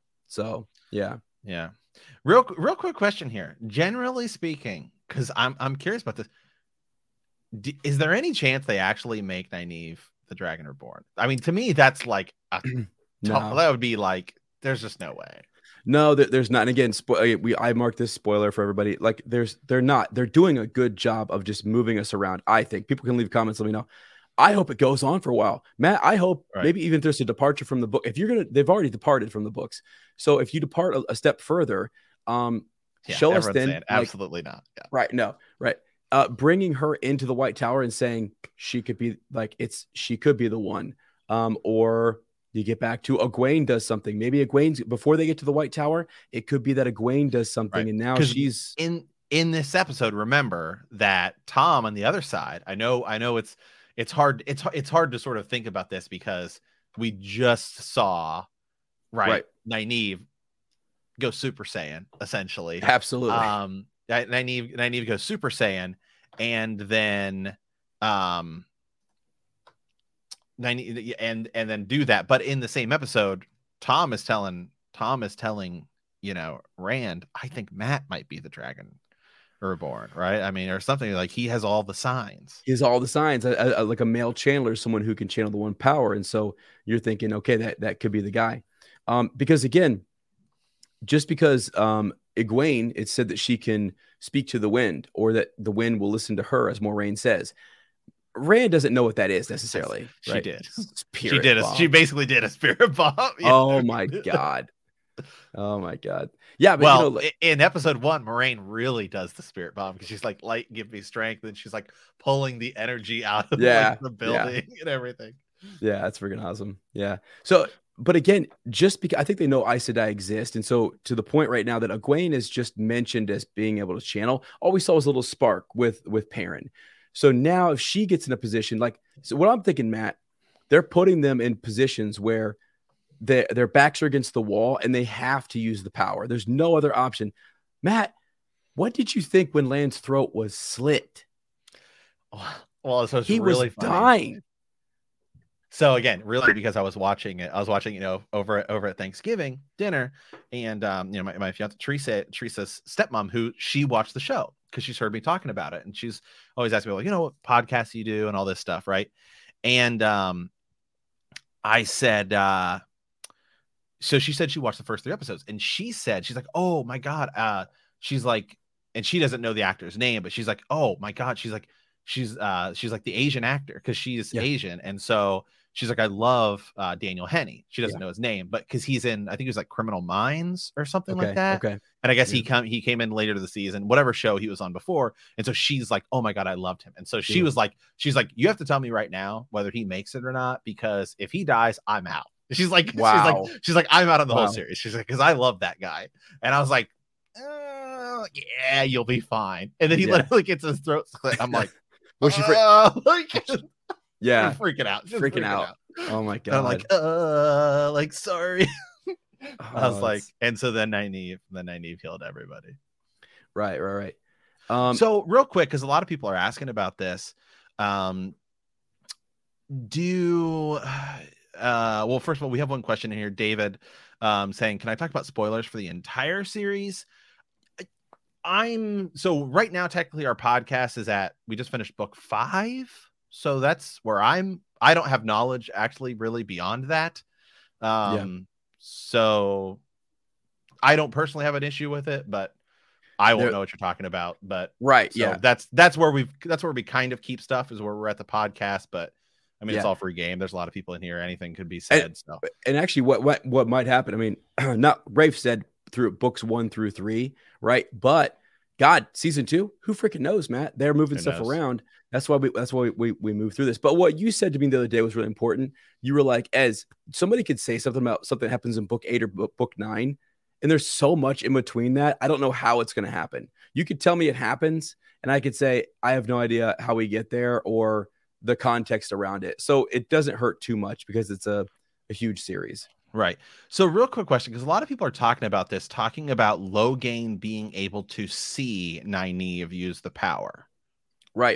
So yeah. Yeah. Real, real quick question here. Generally speaking, because I'm I'm curious about this. D- is there any chance they actually make Nynaeve the Dragon Reborn? I mean, to me, that's like a no. t- that would be like, there's just no way. No, there, there's not. And again, spo- we I marked this spoiler for everybody. Like, there's they're not. They're doing a good job of just moving us around. I think people can leave comments. Let me know. I hope it goes on for a while, Matt. I hope right. maybe even if there's a departure from the book. If you're gonna, they've already departed from the books. So if you depart a, a step further, um, yeah, show us then. Like, absolutely not. Yeah. Right. No. Right. Uh, bringing her into the White Tower and saying she could be like it's she could be the one. Um, or you get back to Egwene does something. Maybe Egwene's before they get to the White Tower. It could be that Egwene does something, right. and now she's in in this episode. Remember that Tom on the other side. I know. I know it's. It's hard. It's it's hard to sort of think about this because we just saw, right, right. Nynaeve go Super Saiyan, essentially. Absolutely. Um, Nynaeve Nynaeve goes Super Saiyan, and then um, Nynaeve, and and then do that. But in the same episode, Tom is telling Tom is telling you know Rand, I think Matt might be the Dragon reborn, right? I mean, or something like he has all the signs. He has all the signs. A, a, like a male channeler, someone who can channel the one power. And so you're thinking, okay, that, that could be the guy. Um, because again, just because um, Egwene, it said that she can speak to the wind or that the wind will listen to her, as Moiraine says. Rand doesn't know what that is necessarily. She right? did. Spirit she did. A, she basically did a spirit bomb. Oh my God. Oh my God. Yeah. But well, you know, like, in episode one, Moiraine really does the spirit bomb because she's like, light, give me strength. And she's like pulling the energy out of yeah, like, the building yeah. and everything. Yeah. That's freaking awesome. Yeah. So, but again, just because I think they know Aes Sedai exists. And so to the point right now that Egwene is just mentioned as being able to channel, all we saw was a little spark with, with Perrin. So now if she gets in a position like, so what I'm thinking, Matt, they're putting them in positions where their, their backs are against the wall and they have to use the power. There's no other option. Matt, what did you think when Lan's throat was slit? Well, so it's he really was funny. dying. So again, really, because I was watching it, I was watching, you know, over at, over at Thanksgiving dinner, and um, you know, my, my fiance Teresa, Teresa's stepmom, who she watched the show because she's heard me talking about it, and she's always asking me, like, you know, what podcasts you do and all this stuff, right? And um, I said, uh, so she said she watched the first three episodes, and she said she's like, oh my God, uh, she's like, and she doesn't know the actor's name, but she's like, oh my God, she's like, she's uh, she's like the Asian actor because she's yeah. Asian, and so. She's like, I love uh, Daniel Henney. She doesn't yeah. know his name, but because he's in, I think he was like Criminal Minds or something okay, like that. Okay. And I guess yeah. he come he came in later to the season, whatever show he was on before. And so she's like, oh my God, I loved him. And so she yeah. was like, she's like, you have to tell me right now whether he makes it or not, because if he dies, I'm out. She's like, wow. she's like, she's like, I'm out of the wow. whole series. She's like, because I love that guy. And I was like, uh, yeah, you'll be fine. And then he yeah. literally gets his throat slit. I'm like, was she uh, like, yeah, I'm freaking out, just freaking, freaking out. out. Oh my God. And I'm like, uh, like, sorry. oh, I was like, and so then Nynaeve, then Nynaeve healed everybody. Right, right, right. Um, so real quick, because a lot of people are asking about this. Um, do, uh, well, first of all, we have one question in here, David, um, saying, can I talk about spoilers for the entire series? I'm, so right now, technically our podcast is at, we just finished book five. So that's where I'm, I don't have knowledge actually really beyond that. Um, yeah. So I don't personally have an issue with it, but I won't there, know what you're talking about. But right. So yeah. That's, that's where we've, that's where we kind of keep stuff is where we're at the podcast, but I mean, yeah. it's all free game. There's a lot of people in here. Anything could be said. And, so, and actually what, what, what might happen, I mean, not Rafe said through books one through three, right? But God, season two, who freaking knows, Matt? They're moving who stuff knows? around. That's why we that's why we, we we move through this. But what you said to me the other day was really important. You were like, as somebody could say something about something that happens in book eight or book, book nine, and there's so much in between that. I don't know how it's going to happen. You could tell me it happens, and I could say I have no idea how we get there or the context around it. So it doesn't hurt too much because it's a, a huge series. Right. So real quick question, because a lot of people are talking about this, talking about Logain being able to see Nynaeve use the power. Right.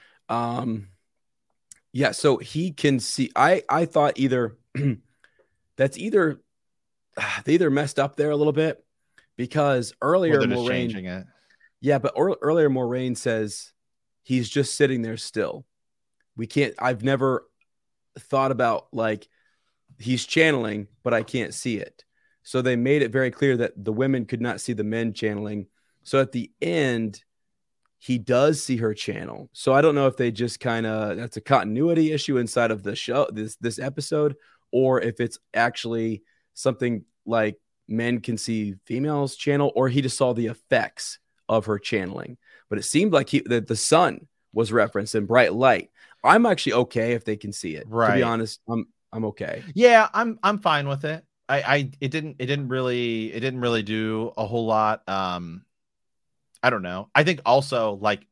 Um, yeah. So he can see, I, I thought either that's either, uh, they either messed up there a little bit because earlier, well, Moiraine, changing it. Yeah. But or, earlier Moiraine says he's just sitting there still. We can't, I've never thought about like, he's channeling, but I can't see it. So they made it very clear that the women could not see the men channeling. So at the end, he does see her channel. So I don't know if they just kind of, that's a continuity issue inside of the show, this, this episode, or if it's actually something like men can see females channel, or he just saw the effects of her channeling. But it seemed like he, that the sun was referenced in bright light. I'm actually okay if they can see it. Right. To be honest, I'm, I'm okay. Yeah, I'm I'm fine with it. I, I it didn't it didn't really it didn't really do a whole lot. Um, I don't know. I think also like,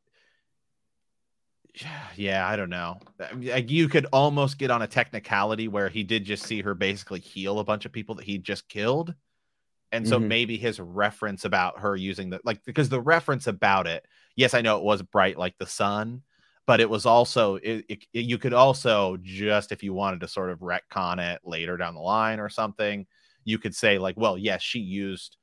yeah, I don't know. Like you could almost get on a technicality where he did just see her basically heal a bunch of people that he just killed, and so mm-hmm. maybe his reference about her using the like because the reference about it. Yes, I know it was bright like the sun. But it was also, it, it, it, you could also just, if you wanted to sort of retcon it later down the line or something, you could say like, well, yes, she used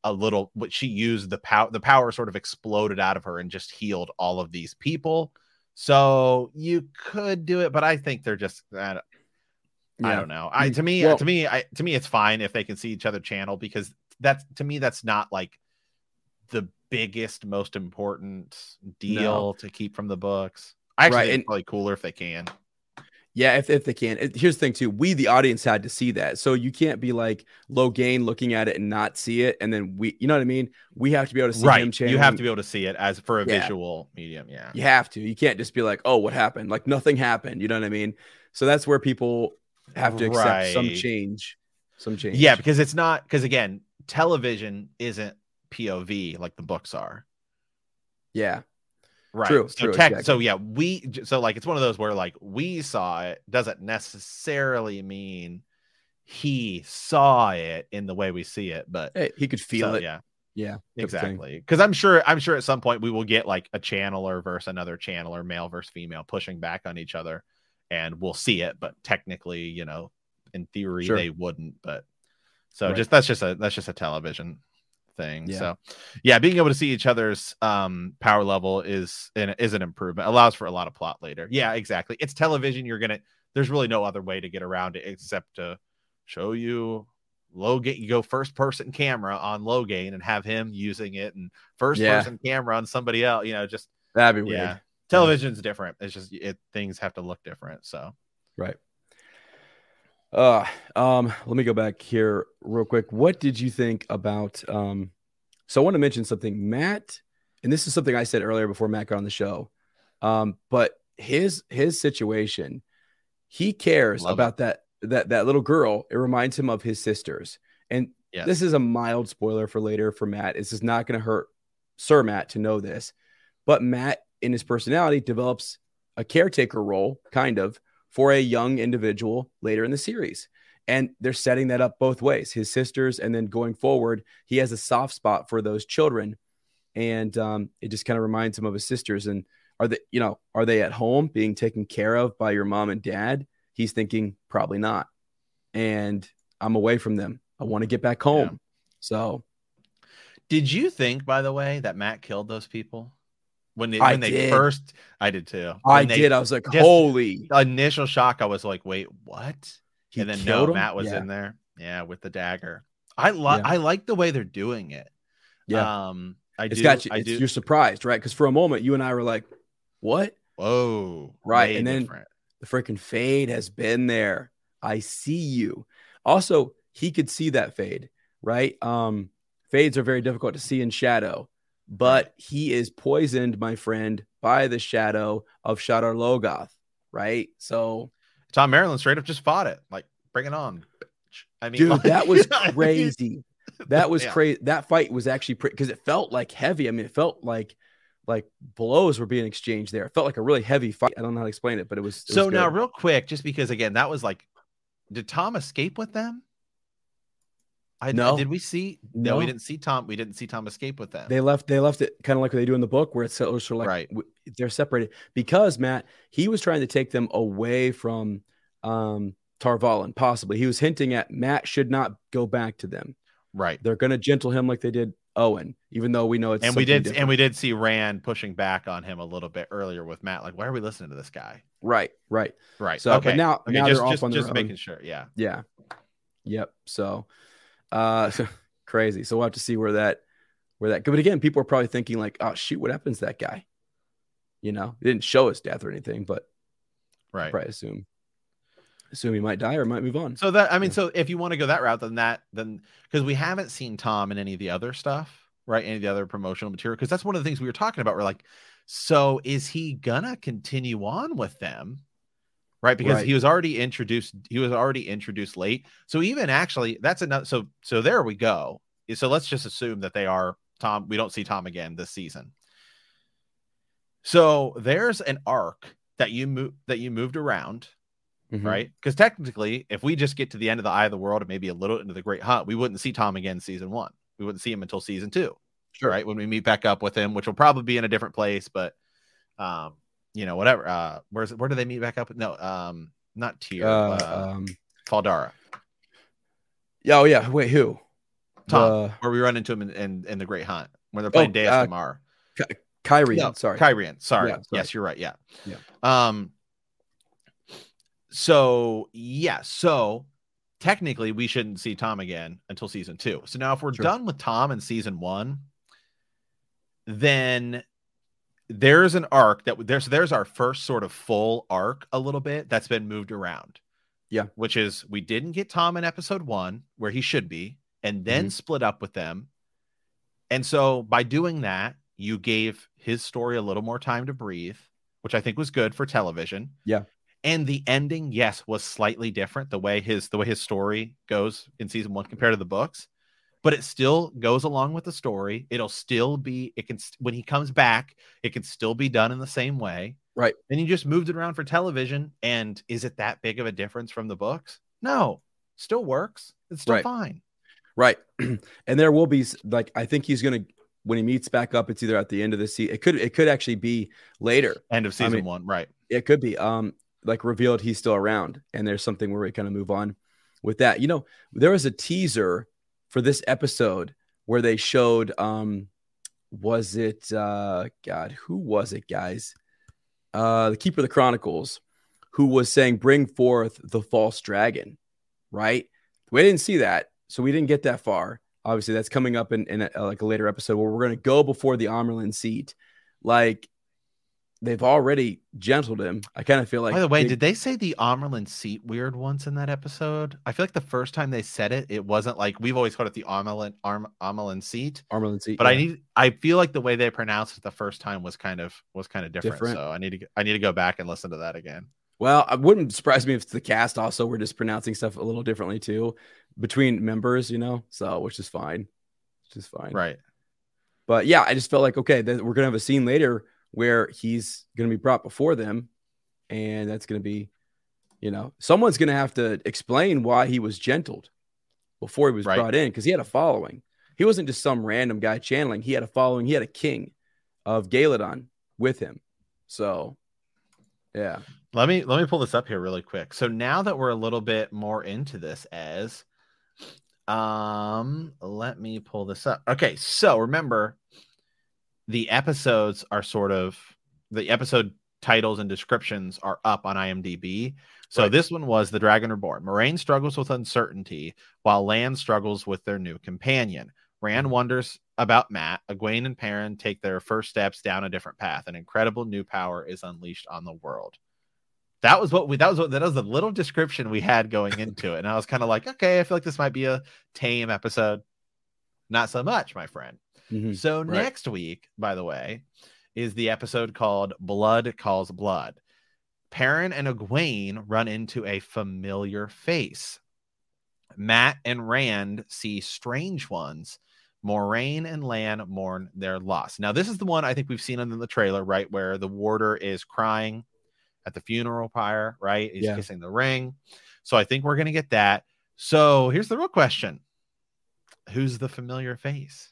a little, what she used the power, the power sort of exploded out of her and just healed all of these people. So you could do it, but I think they're just, I don't, yeah. I don't know. I, to me, well, to me, I, to me, it's fine if they can see each other channel, because that's, to me, that's not like the biggest, most important deal no. to keep from the books. I actually right. think it's probably cooler if they can. Yeah, if, if they can. It, here's the thing, too. We, the audience, had to see that. So you can't be like Logain looking at it and not see it. And then we, you know what I mean? We have to be able to see right. him channeling. You have to be able to see it as for a yeah. visual medium. Yeah. You have to. You can't just be like, oh, what happened? Like nothing happened. You know what I mean? So that's where people have to accept right. some change. Some change. Yeah, because it's not, because again, television isn't P O V like the books are. Yeah. Right. True, so, true, tech, exactly. so yeah, we so like it's one of those where like we saw it doesn't necessarily mean he saw it in the way we see it, but hey, he could feel so, it. Yeah. Yeah. Exactly. Because I'm sure I'm sure at some point we will get like a channeler versus another channeler, male versus female, pushing back on each other, and we'll see it, but technically, you know, in theory sure. they wouldn't. But so right. just that's just a that's just a television thing. Yeah. So yeah, being able to see each other's um power level is an is an improvement. Allows for a lot of plot later. Yeah, exactly. It's television. You're gonna there's really no other way to get around it except to show you Logain. You go first person camera on Logain and have him using it, and first yeah. person camera on somebody else. You know, just that'd be yeah. weird. Television's yeah. different. It's just it things have to look different. So right. Uh, um, let me go back here real quick. What did you think about, um, so I want to mention something, Matt, and this is something I said earlier before Matt got on the show. Um, but his, his situation, he cares Love about it. that, that, that little girl. It reminds him of his sisters. And yes. this is a mild spoiler for later for Matt. This is not going to hurt Sir Matt to know this, but Matt in his personality develops a caretaker role, kind of, for a young individual later in the series. And they're setting that up both ways, his sisters, and then going forward, he has a soft spot for those children. And um, it just kind of reminds him of his sisters. And are they, you know, are they at home being taken care of by your mom and dad? He's thinking probably not. And I'm away from them. I want to get back home. Yeah. So did you think, by the way, that Matt killed those people? When they, I when they did. first, I did too. When I they, did. I was like, holy. Initial shock. I was like, wait, what? He and then no, him? Matt was yeah. in there. Yeah, with the dagger. I like yeah. I like the way they're doing it. Yeah. Um, I it's do. Got you, I it's, do. You're surprised, right? Because for a moment, you and I were like, what? Whoa. Right. And then different. the freaking fade has been there. I see you. Also, he could see that fade, right? Um, fades are very difficult to see in shadow. But he is poisoned, my friend, by the shadow of Shadar Logoth, right? So Tom Maryland straight up just fought it. Like, bring it on. I mean, dude, like, that was crazy. That was yeah. crazy. That fight was actually pretty, because it felt like heavy. I mean, it felt like like blows were being exchanged there. It felt like a really heavy fight. I don't know how to explain it, but it was. It so was now, real quick, just because again, that was like, did Tom escape with them? I no. Did we see? No. no, we didn't see Tom. We didn't see Tom escape with them. They left. They left it kind of like they do in the book, where it's sort of like right. they're separated because Matt he was trying to take them away from um, Tar Valon. Possibly, he was hinting at Matt should not go back to them. Right. They're going to gentle him like they did Owen, even though we know it's and we did different. and we did see Rand pushing back on him a little bit earlier with Matt. Like, why are we listening to this guy? Right. Right. Right. So, okay. but now, okay, now just, they're just, off on their just own. making sure. Yeah. Yeah. Yep. So, uh. Crazy. So we'll have to see where that, where that, but again, people are probably thinking like, oh shoot, what happens to that guy? You know, it didn't show his death or anything, but right. probably assume, assume he might die or might move on. So that, I mean, yeah. so if you want to go that route, then that, then, because we haven't seen Tom in any of the other stuff, right? Any of the other promotional material. Because that's one of the things we were talking about. We're like, so is he gonna continue on with them? Right, because right. he was already introduced. He was already introduced late. So even actually, that's another. So so there we go. So let's just assume that they are Tom. We don't see Tom again this season. So there's an arc that you move that you moved around, mm-hmm. right? Because technically, if we just get to the end of the Eye of the World and maybe a little into the Great Hunt, we wouldn't see Tom again season one. We wouldn't see him until season two, sure. right? When we meet back up with him, which will probably be in a different place, but um. You know, whatever. Uh, where's where do they meet back up? No, um, not Tyr. Uh, uh, um, Faldara. Yeah. Oh yeah. Wait, who? Tom, The where we run into him in, in, in the Great Hunt when they're oh, playing Deus uh, Damar. Ky- Kyrian, No, sorry. Kyrian. Sorry. Yeah, sorry. Yes, you're right. Yeah. Yeah. Um. So yeah. So technically, we shouldn't see Tom again until season two. So now, if we're Sure. done with Tom in season one, then there's an arc that there's there's our first sort of full arc a little bit that's been moved around. Yeah. Which is we didn't get Tom in episode one where he should be, and then Mm-hmm. split up with them. And so by doing that, you gave his story a little more time to breathe, which I think was good for television. Yeah. And the ending, yes, was slightly different the way his the way his story goes in season one compared to the books, but it still goes along with the story. It'll still be it can when he comes back, it can still be done in the same way. Right. And you just moved it around for television. And is it that big of a difference from the books? No, still works. It's still Right. fine. Right. And there will be like, I think he's going to, when he meets back up, it's either at the end of the season. It could, it could actually be later. End of season I mean, one. Right. It could be um like revealed he's still around, and there's something where we kind of move on with that. You know, there was a teaser for this episode where they showed, um, was it, uh, God, who was it, guys? Uh, the Keeper of the Chronicles, who was saying, bring forth the false dragon, right? We didn't see that, so we didn't get that far. Obviously, that's coming up in, in a, like a later episode where we're going to go before the Amerlin seat. Like, they've already gentled him. I kind of feel like. By the way, they, did they say the Amerlin seat weird once in that episode? I feel like the first time they said it, it wasn't like we've always called it the Amerlin Arm, Amerlin seat. Amerlin seat, but yeah. I need. I feel like the way they pronounced it the first time was kind of was kind of different. Different. So I need to I need to go back and listen to that again. Well, it wouldn't surprise me if the cast also were just pronouncing stuff a little differently too between members, you know. So which is fine, which is fine, right? But yeah, I just felt like okay, that we're gonna have a scene later where he's going to be brought before them, and that's going to be, you know, someone's going to have to explain why he was gentled before he was right. brought in, because he had a following. He wasn't just some random guy channeling. He had a following. He had a king of Galadon with him. So, yeah. Let me let me pull this up here really quick. So now that we're a little bit more into this, as um, let me pull this up. Okay, so remember, the episodes are sort of the episode titles and descriptions are up on IMDb. So right. This one was The Dragon Reborn. Moraine struggles with uncertainty while Lan struggles with their new companion. Rand wonders about Mat. Egwene and Perrin take their first steps down a different path. An incredible new power is unleashed on the world. That was what we that was what that was the little description we had going into it. And I was kind of like, okay, I feel like this might be a tame episode. Not so much, my friend. Mm-hmm. So right. next week, by the way, is the episode called Blood Calls Blood. Perrin and Egwene run into a familiar face. Mat and Rand see strange ones. Moraine and Lan mourn their loss. Now, this is the one I think we've seen in the trailer, right? Where the warder is crying at the funeral pyre, right? He's yeah. kissing the ring. So I think we're going to get that. So here's the real question. Who's the familiar face?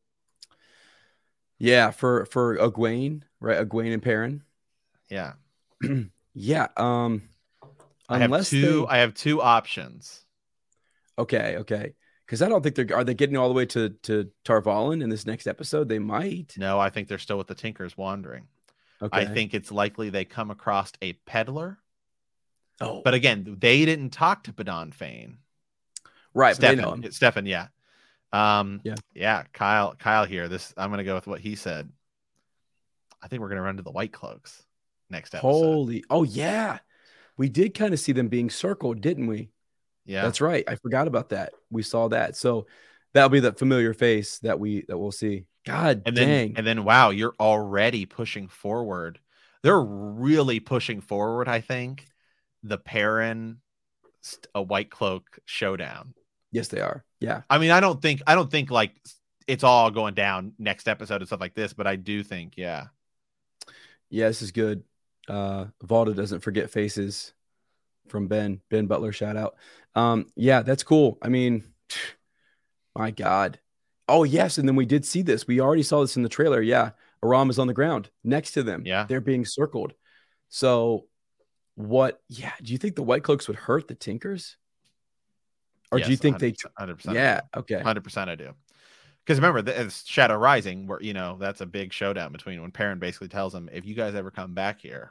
Yeah, for for Egwene, right? Egwene and Perrin. Yeah. yeah. Um I have unless two they... I have two options. Okay, okay. Because I don't think they're are they getting all the way to to Tarvalin in this next episode? They might. No, I think they're still with the Tinkers wandering. Okay. I think it's likely they come across a peddler. Oh, but again, they didn't talk to Badon Fane. Right, Stefan, but they know him. Stefan, yeah. Um, yeah, yeah. Kyle, Kyle here. This I'm gonna go with what he said. I think we're gonna run to the White Cloaks next episode. Holy, oh yeah, we did kind of see them being circled, didn't we? Yeah, that's right. I forgot about that. We saw that, so that'll be the familiar face that we that we'll see. God and dang, then and then wow, you're already pushing forward. They're really pushing forward. I think the Perrin a White Cloak showdown. Yes, they are. Yeah. I mean, I don't think I don't think like it's all going down next episode and stuff like this, but I do think, yeah. Yeah, this is good. Uh Valda doesn't forget faces from Ben. Ben Butler, shout out. Um, yeah, that's cool. I mean, my God. Oh, yes, and then we did see this. We already saw this in the trailer. Yeah. Aram is on the ground next to them. Yeah. They're being circled. So what, yeah, do you think the White Cloaks would hurt the Tinkers? Or Yes, do you think they? one hundred percent, one hundred percent I Yeah. do. Okay. one hundred percent I do. Because remember, the, it's Shadow Rising, where, you know, that's a big showdown between when Perrin basically tells him, if you guys ever come back here.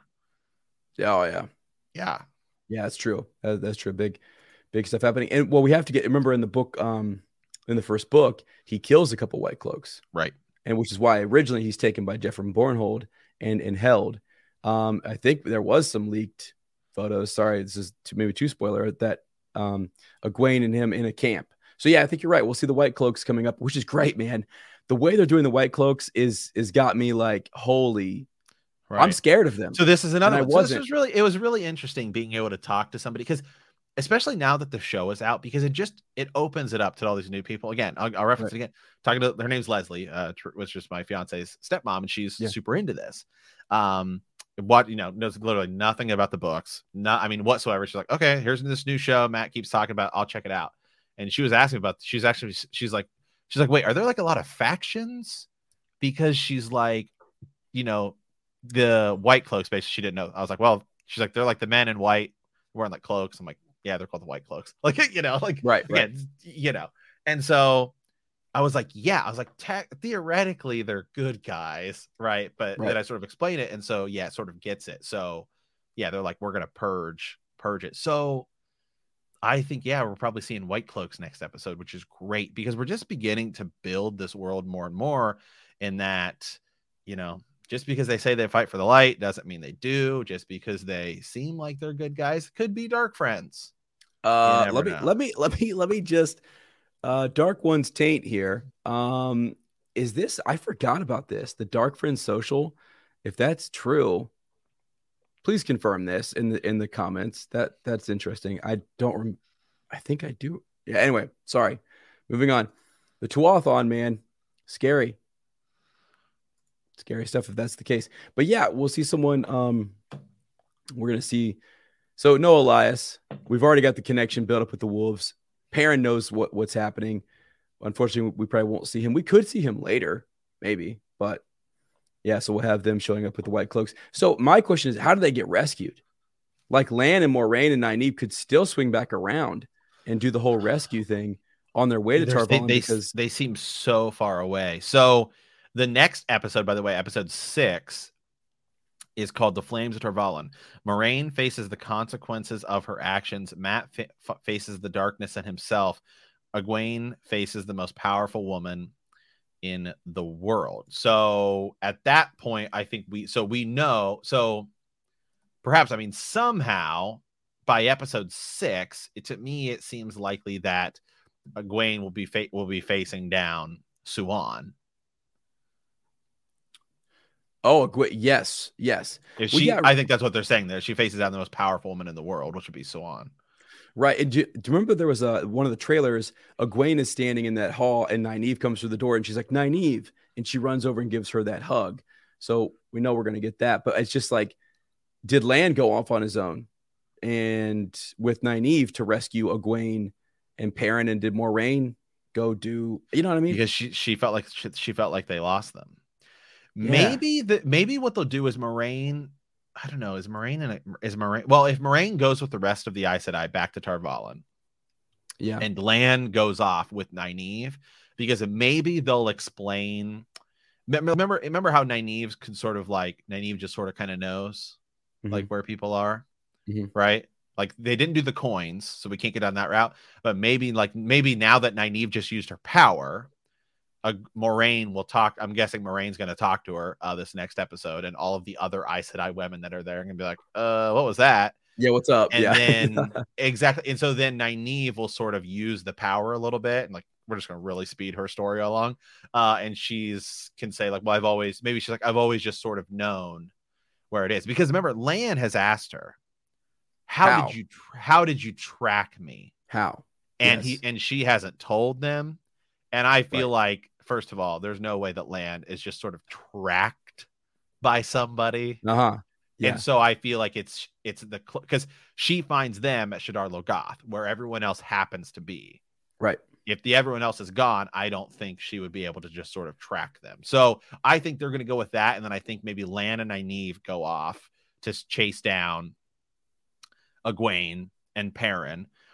Oh, yeah. Yeah. Yeah, that's true. That, that's true. Big, big stuff happening. And well, we have to get, remember in the book, um, in the first book, he kills a couple White Cloaks. Right. And which is why originally he's taken by Jeffrey Bornhold and, and held. Um, I think there was some leaked photos. Sorry, this is too, maybe too spoiler that um, Egwene and him in a camp. So yeah, I think you're right. We'll see the White Cloaks coming up, which is great, man. The way they're doing the White Cloaks is is got me like, holy. Right. I'm scared of them. So this is another one. I wasn't. So this was really, it was really interesting being able to talk to somebody, because especially now that the show is out, because it just, it opens it up to all these new people. Again, I'll, I'll reference right. it again. Talking to, her name's Leslie, uh, which is my fiance's stepmom, and she's yeah. super into this. Um, what, you know, knows literally nothing about the books, not, I mean, whatsoever. She's like, okay, here's this new show Matt keeps talking about. I'll check it out. And she was asking about, she's actually, she's like, she's like, wait, are there like a lot of factions? Because she's like, you know, the White Cloaks, basically, she didn't know. I was like, well, she's like, they're like the men in white wearing like cloaks. I'm like, yeah, they're called the White Cloaks. Like, you know, like, right, right. Again, you know. And so I was like, yeah, I was like, te- theoretically, they're good guys, right? But right. then I sort of explain it. And so, yeah, it sort of gets it. So, yeah, they're like, we're going to purge, purge it. So I think, yeah, we're probably seeing White Cloaks next episode, which is great, because we're just beginning to build this world more and more, in that, you know, just because they say they fight for the light doesn't mean they do. Just because they seem like they're good guys could be dark friends. Uh, let me, know. let me, let me, let me just, uh, Dark One's taint here. Um, is this, I forgot about this, the Dark Friends social. If that's true, please confirm this in the, in the comments. That that's interesting. I don't, rem- I think I do. Yeah. Anyway, sorry. Moving on. The Tuathon, man, scary. Scary stuff if that's the case. But yeah, we'll see someone. Um, we're gonna see. So no Elias. We've already got the connection built up with the Wolves. Perrin knows what, what's happening. Unfortunately, we probably won't see him. We could see him later, maybe. But yeah, so we'll have them showing up with the White Cloaks. So my question is, how do they get rescued? Like Lan and Moiraine and Nynaeve could still swing back around and do the whole rescue thing on their way to Tar Valon, they, because they seem so far away. So the next episode, by the way, episode six, is called The Flames of Tar Valon. Moiraine faces the consequences of her actions. Mat fa- faces the darkness in himself. Egwene faces the most powerful woman in the world. So at that point, I think we, so we know, so perhaps, I mean, somehow by episode six, it, to me, it seems likely that Egwene will be, fa- will be facing down Siuan. Oh, yes, yes. If she, well, yeah, I think that's what they're saying there. She faces down the most powerful woman in the world, which would be Siuan. Right. And do, you, do you remember there was a one of the trailers? Egwene is standing in that hall, and Nynaeve comes through the door, and she's like, Nynaeve, and she runs over and gives her that hug. So we know we're going to get that. But it's just like, did Lan go off on his own and with Nynaeve to rescue Egwene and Perrin, and did Moiraine go do? You know what I mean? Because she she felt like she, she felt like they lost them. Maybe yeah. the maybe what they'll do is Moiraine, I don't know, is Moiraine in a, is Moiraine well, if Moiraine goes with the rest of the Aes Sedai back to Tar Valon, yeah, and Lan goes off with Nynaeve, because maybe they'll explain. Remember, remember how Nynaeve can sort of like Nynaeve just sort of kind of knows mm-hmm. like where people are, mm-hmm. right? Like they didn't do the coins, so we can't get on that route. But maybe like maybe now that Nynaeve just used her power, Uh, Moiraine will talk. I'm guessing Moraine's going to talk to her uh, this next episode, and all of the other Aes Sedai women that are there are going to be like, "Uh, what was that? Yeah, what's up?" And yeah. then exactly, and so then Nynaeve will sort of use the power a little bit, and like we're just going to really speed her story along. Uh, and she's can say like, "Well, I've always maybe she's like I've always just sort of known where it is," because remember, Lan has asked her, "How, how? did you how did you track me? How?" And yes. he and she hasn't told them, and I feel right. like. First of all, there's no way that Lan is just sort of tracked by somebody. Uh-huh. Yeah. And so I feel like it's it's the because she finds them at Shadar Logoth, where everyone else happens to be. Right. If the everyone else is gone, I don't think she would be able to just sort of track them. So I think they're going to go with that, and then I think maybe Lan and Nynaeve go off to chase down Egwene and Perrin,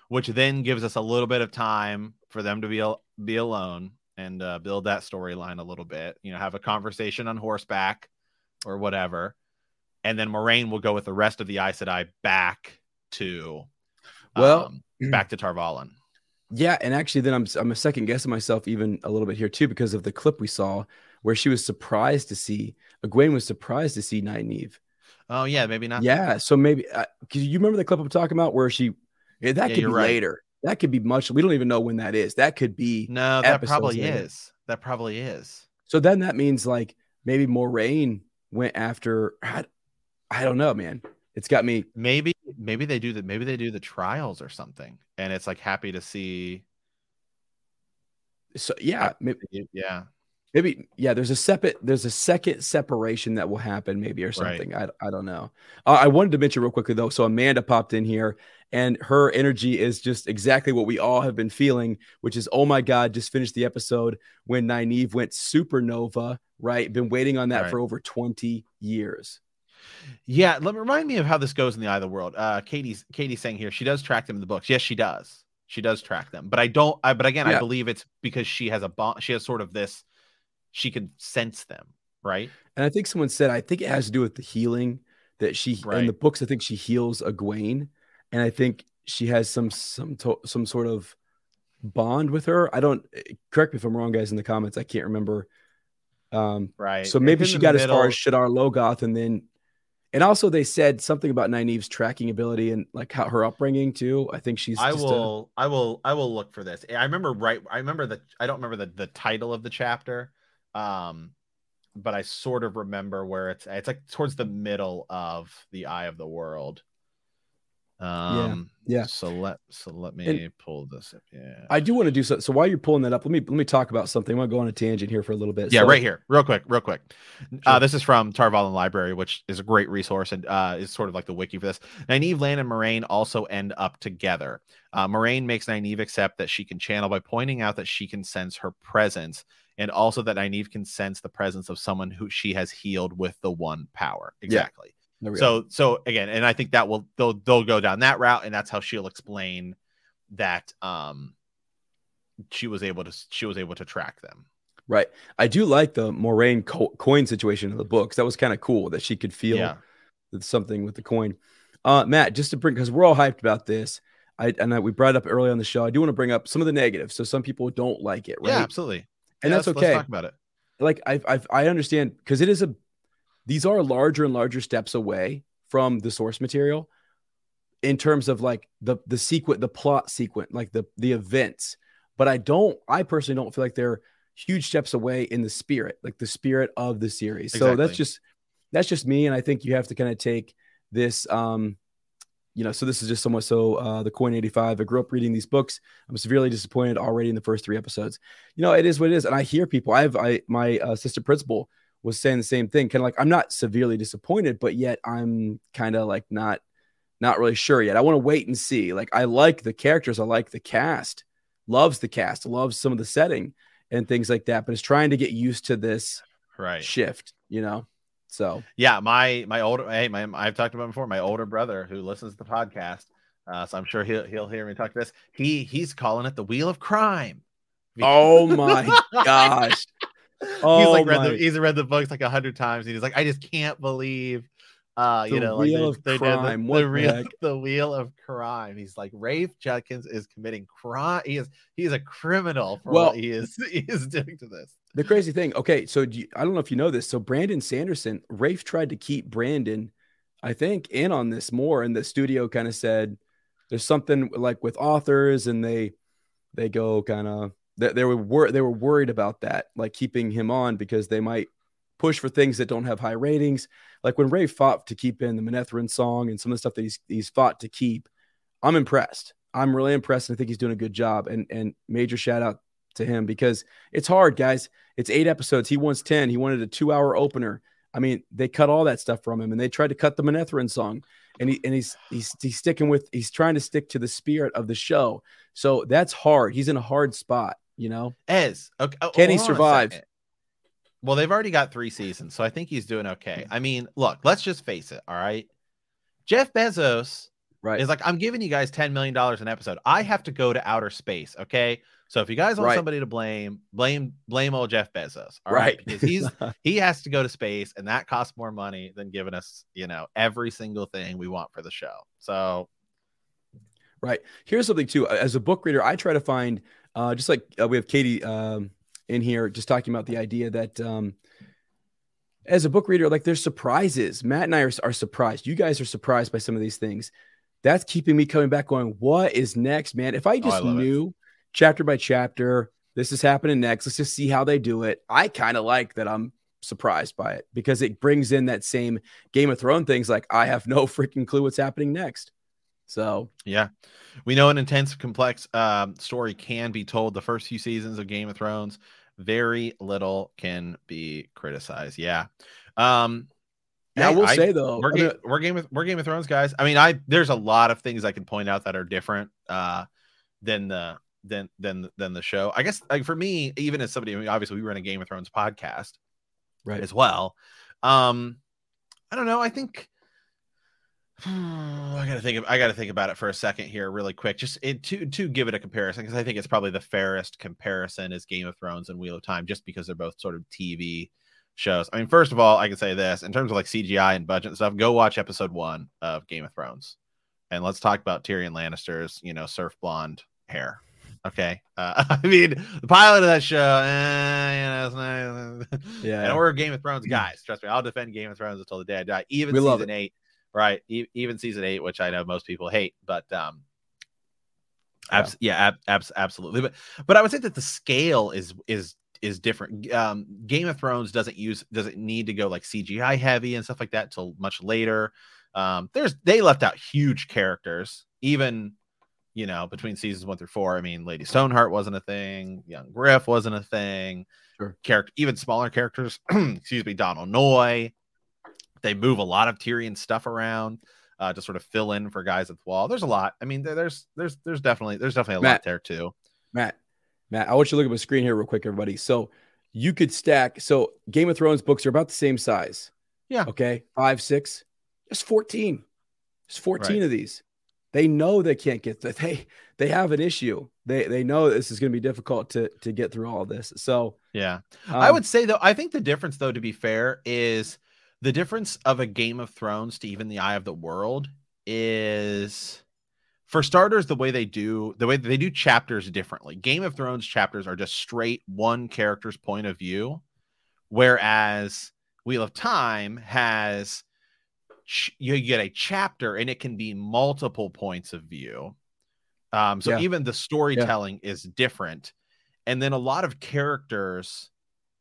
which then gives us a little bit of time for them to be be alone and uh, build that storyline a little bit. You know, have a conversation on horseback or whatever, and then Moiraine will go with the rest of the Aes Sedai back to well um, back to Tar Valon. Yeah, and actually, then I'm I'm a second guessing myself even a little bit here too because of the clip we saw where she was surprised to see Egwene was surprised to see Nynaeve. Oh yeah, maybe not. Yeah, so maybe uh, you remember the clip I'm talking about where she yeah, that Yeah, could be right. later. That could be much. We don't even know when that is. That could be no. That probably later. is. That probably is. So then that means like maybe Moiraine went after. I, I don't know, man. It's got me. Maybe maybe they do the maybe they do the trials or something, and it's like happy to see. So yeah, maybe, yeah, maybe yeah. There's a separate. There's a second separation that will happen, maybe or something. Right. I I don't know. Uh, I wanted to mention real quickly though. So Amanda popped in here, and her energy is just exactly what we all have been feeling, which is oh my god, just finished the episode when Nynaeve went supernova. Right, been waiting on that right. for over twenty years. Yeah, let me remind me of how this goes in the Eye of the World. Uh, Katie's Katie's saying here she does track them in the books. Yes, she does. She does track them, but I don't. I, but again, yeah. I believe it's because she has a bond. She has sort of this. She can sense them, right? And I think someone said I think it has to do with the healing that she right. in the books. I think she heals Egwene, and I think she has some some to, some sort of bond with her. I don't correct me if I'm wrong, guys, in the comments. I can't remember. Um, right. So maybe she got middle. as far as Shadar Logoth, and then. And also, they said something about Nynaeve's tracking ability and like how her upbringing too. I think she's. I just will. A... I will. I will look for this. I remember right. I remember the. I don't remember the the title of the chapter, um, but I sort of remember where it's. It's like towards the middle of the Eye of the World. Um. Yeah. Yeah. So let. So let me and pull this up. Yeah. I do want to do so. So while you're pulling that up, let me let me talk about something. I want to go on a tangent here for a little bit. Yeah. So, right here, real quick, real quick. Sure. Uh, this is from Tar Valon Library, which is a great resource and uh, is sort of like the wiki for this. Nynaeve, Lan, and Moiraine also end up together. Uh, Moiraine makes Nynaeve accept that she can channel by pointing out that she can sense her presence, and also that Nynaeve can sense the presence of someone who she has healed with the one power. Exactly. Yeah. So, so again, and I think that will they'll they'll go down that route, and that's how she'll explain that um she was able to she was able to track them. Right. I do like the Moiraine co- coin situation in the books. That was kind of cool that she could feel yeah. something with the coin. Uh, Matt, just to bring because we're all hyped about this. I and I, we brought it up early on the show. I do want to bring up some of the negatives. So some people don't like it, right? Yeah, absolutely. And yeah, that's let's, okay. Let's talk about it. Like I I I understand because it is a. These are larger and larger steps away from the source material in terms of like the the sequence, the plot sequence, like the the events. But I don't, I personally don't feel like they're huge steps away in the spirit, like the spirit of the series. Exactly. So that's just that's just me, and I think you have to kind of take this. Um, you know, so this is just somewhat so uh, the Coin eighty-five. I grew up reading these books. I'm severely disappointed already in the first three episodes. You know, it is what it is, and I hear people. I have I my uh, assistant principal. Was saying the same thing, kind of like I'm not severely disappointed, but yet I'm kind of like not not really sure yet. I want to wait and see. Like I like the characters, I like the cast, loves the cast, loves some of the setting and things like that, but it's trying to get used to this right shift, you know. So yeah, my my older hey, my I've talked about before. My older brother who listens to the podcast, uh, so I'm sure he'll he'll hear me talk to this. He he's calling it the Wheel of Crime. Oh my gosh. Oh, he's like read the, he's read the books like a hundred times. And he's like, I just can't believe, uh, the you know, wheel like they, of they crime. The, what the real, heck? the wheel of crime. He's like, Rafe Judkins is committing crime. He is he's a criminal for well, what he is he is doing to this. The crazy thing. Okay, so do you, I don't know if you know this. So Brandon Sanderson, Rafe tried to keep Brandon, I think, in on this more, and the studio kind of said there's something like with authors, and they they go kind of. They, they were wor- they were worried about that, like keeping him on because they might push for things that don't have high ratings. Like when Ray fought to keep in the Manetheren song and some of the stuff that he's he's fought to keep, I'm impressed. I'm really impressed, and I think he's doing a good job. And and major shout out to him because it's hard, guys. It's eight episodes. He wants ten. He wanted a two hour opener. I mean, they cut all that stuff from him, and they tried to cut the Manetheren song. And he and he's he's he's sticking with he's trying to stick to the spirit of the show. So that's hard. He's in a hard spot. You know, Ez, okay, oh, can he survive? Well, they've already got three seasons, so I think he's doing okay. I mean, look, let's just face it. All right, Jeff Bezos Right. It's like, I'm giving you guys ten million dollars an episode. I have to go to outer space. Okay. So if you guys want Right. somebody to blame, blame, blame old Jeff Bezos. All Right. right. Because he's, he has to go to space, and that costs more money than giving us, you know, every single thing we want for the show. So. Right. Here's something too. As a book reader, I try to find, uh, just like uh, we have Katie um, in here just talking about the idea that um, as a book reader, like there's surprises. Matt and I are, are surprised. You guys are surprised by some of these things. That's keeping me coming back going, what is next, man? If I just oh, I knew it. chapter by chapter, this is happening next, let's just see how they do it. I kind of like that I'm surprised by it because it brings in that same Game of Thrones things. Like I have no freaking clue what's happening next. So, yeah, we know an intense, complex um, story can be told. The first few seasons of Game of Thrones, very little can be criticized. Yeah. Um, yeah, I will I, say though, we're, game, we're Game of we're Game of Thrones guys. I mean, I there's a lot of things I can point out that are different uh, than the than than than the show. I guess like for me, even as somebody, I mean, obviously we run a Game of Thrones podcast, right, as well. Um, I don't know. I think. I gotta think. Of, I gotta think about it for a second here, really quick. Just it, to to give it a comparison, because I think it's probably the fairest comparison is Game of Thrones and Wheel of Time, just because they're both sort of T V shows. I mean, first of all, I can say this in terms of like C G I and budget and stuff. Go watch episode one of Game of Thrones, and let's talk about Tyrion Lannister's, you know, surf blonde hair. Okay, uh, I mean the pilot of that show, eh, you know, it's not, yeah. And we're Game of Thrones guys. Trust me, I'll defend Game of Thrones until the day I die. Even we season eight. Right, e- even season eight, which I know most people hate, but um, abs- yeah, yeah ab- abs- absolutely. But but I would say that the scale is is is different. Um, Game of Thrones doesn't use doesn't need to go like C G I heavy and stuff like that till much later. Um, there's they left out huge characters, even you know between seasons one through four. I mean, Lady Stoneheart wasn't a thing, Young Griff wasn't a thing. Sure, character even smaller characters. excuse me, Donald Noy. They move a lot of Tyrion stuff around uh, to sort of fill in for guys at the wall. There's a lot. I mean, there, there's there's there's definitely there's definitely a Matt, lot there too. Matt, Matt, I want you to look at my screen here real quick, everybody. So you could stack. So Game of Thrones books are about the same size. Yeah. Okay. Five, six. There's fourteen. There's fourteen right. of these. They know they can't get that. They they have an issue. They they know this is going to be difficult to to get through all this. So yeah, um, um, I would say though, I think the difference though, to be fair, is the difference of a Game of Thrones to even the Eye of the World is, for starters, the way they do the way they do chapters differently. Game of Thrones chapters are just straight one character's point of view, whereas Wheel of Time has ch- you get a chapter and it can be multiple points of view. Um, so yeah. even the storytelling yeah. is different, and then a lot of characters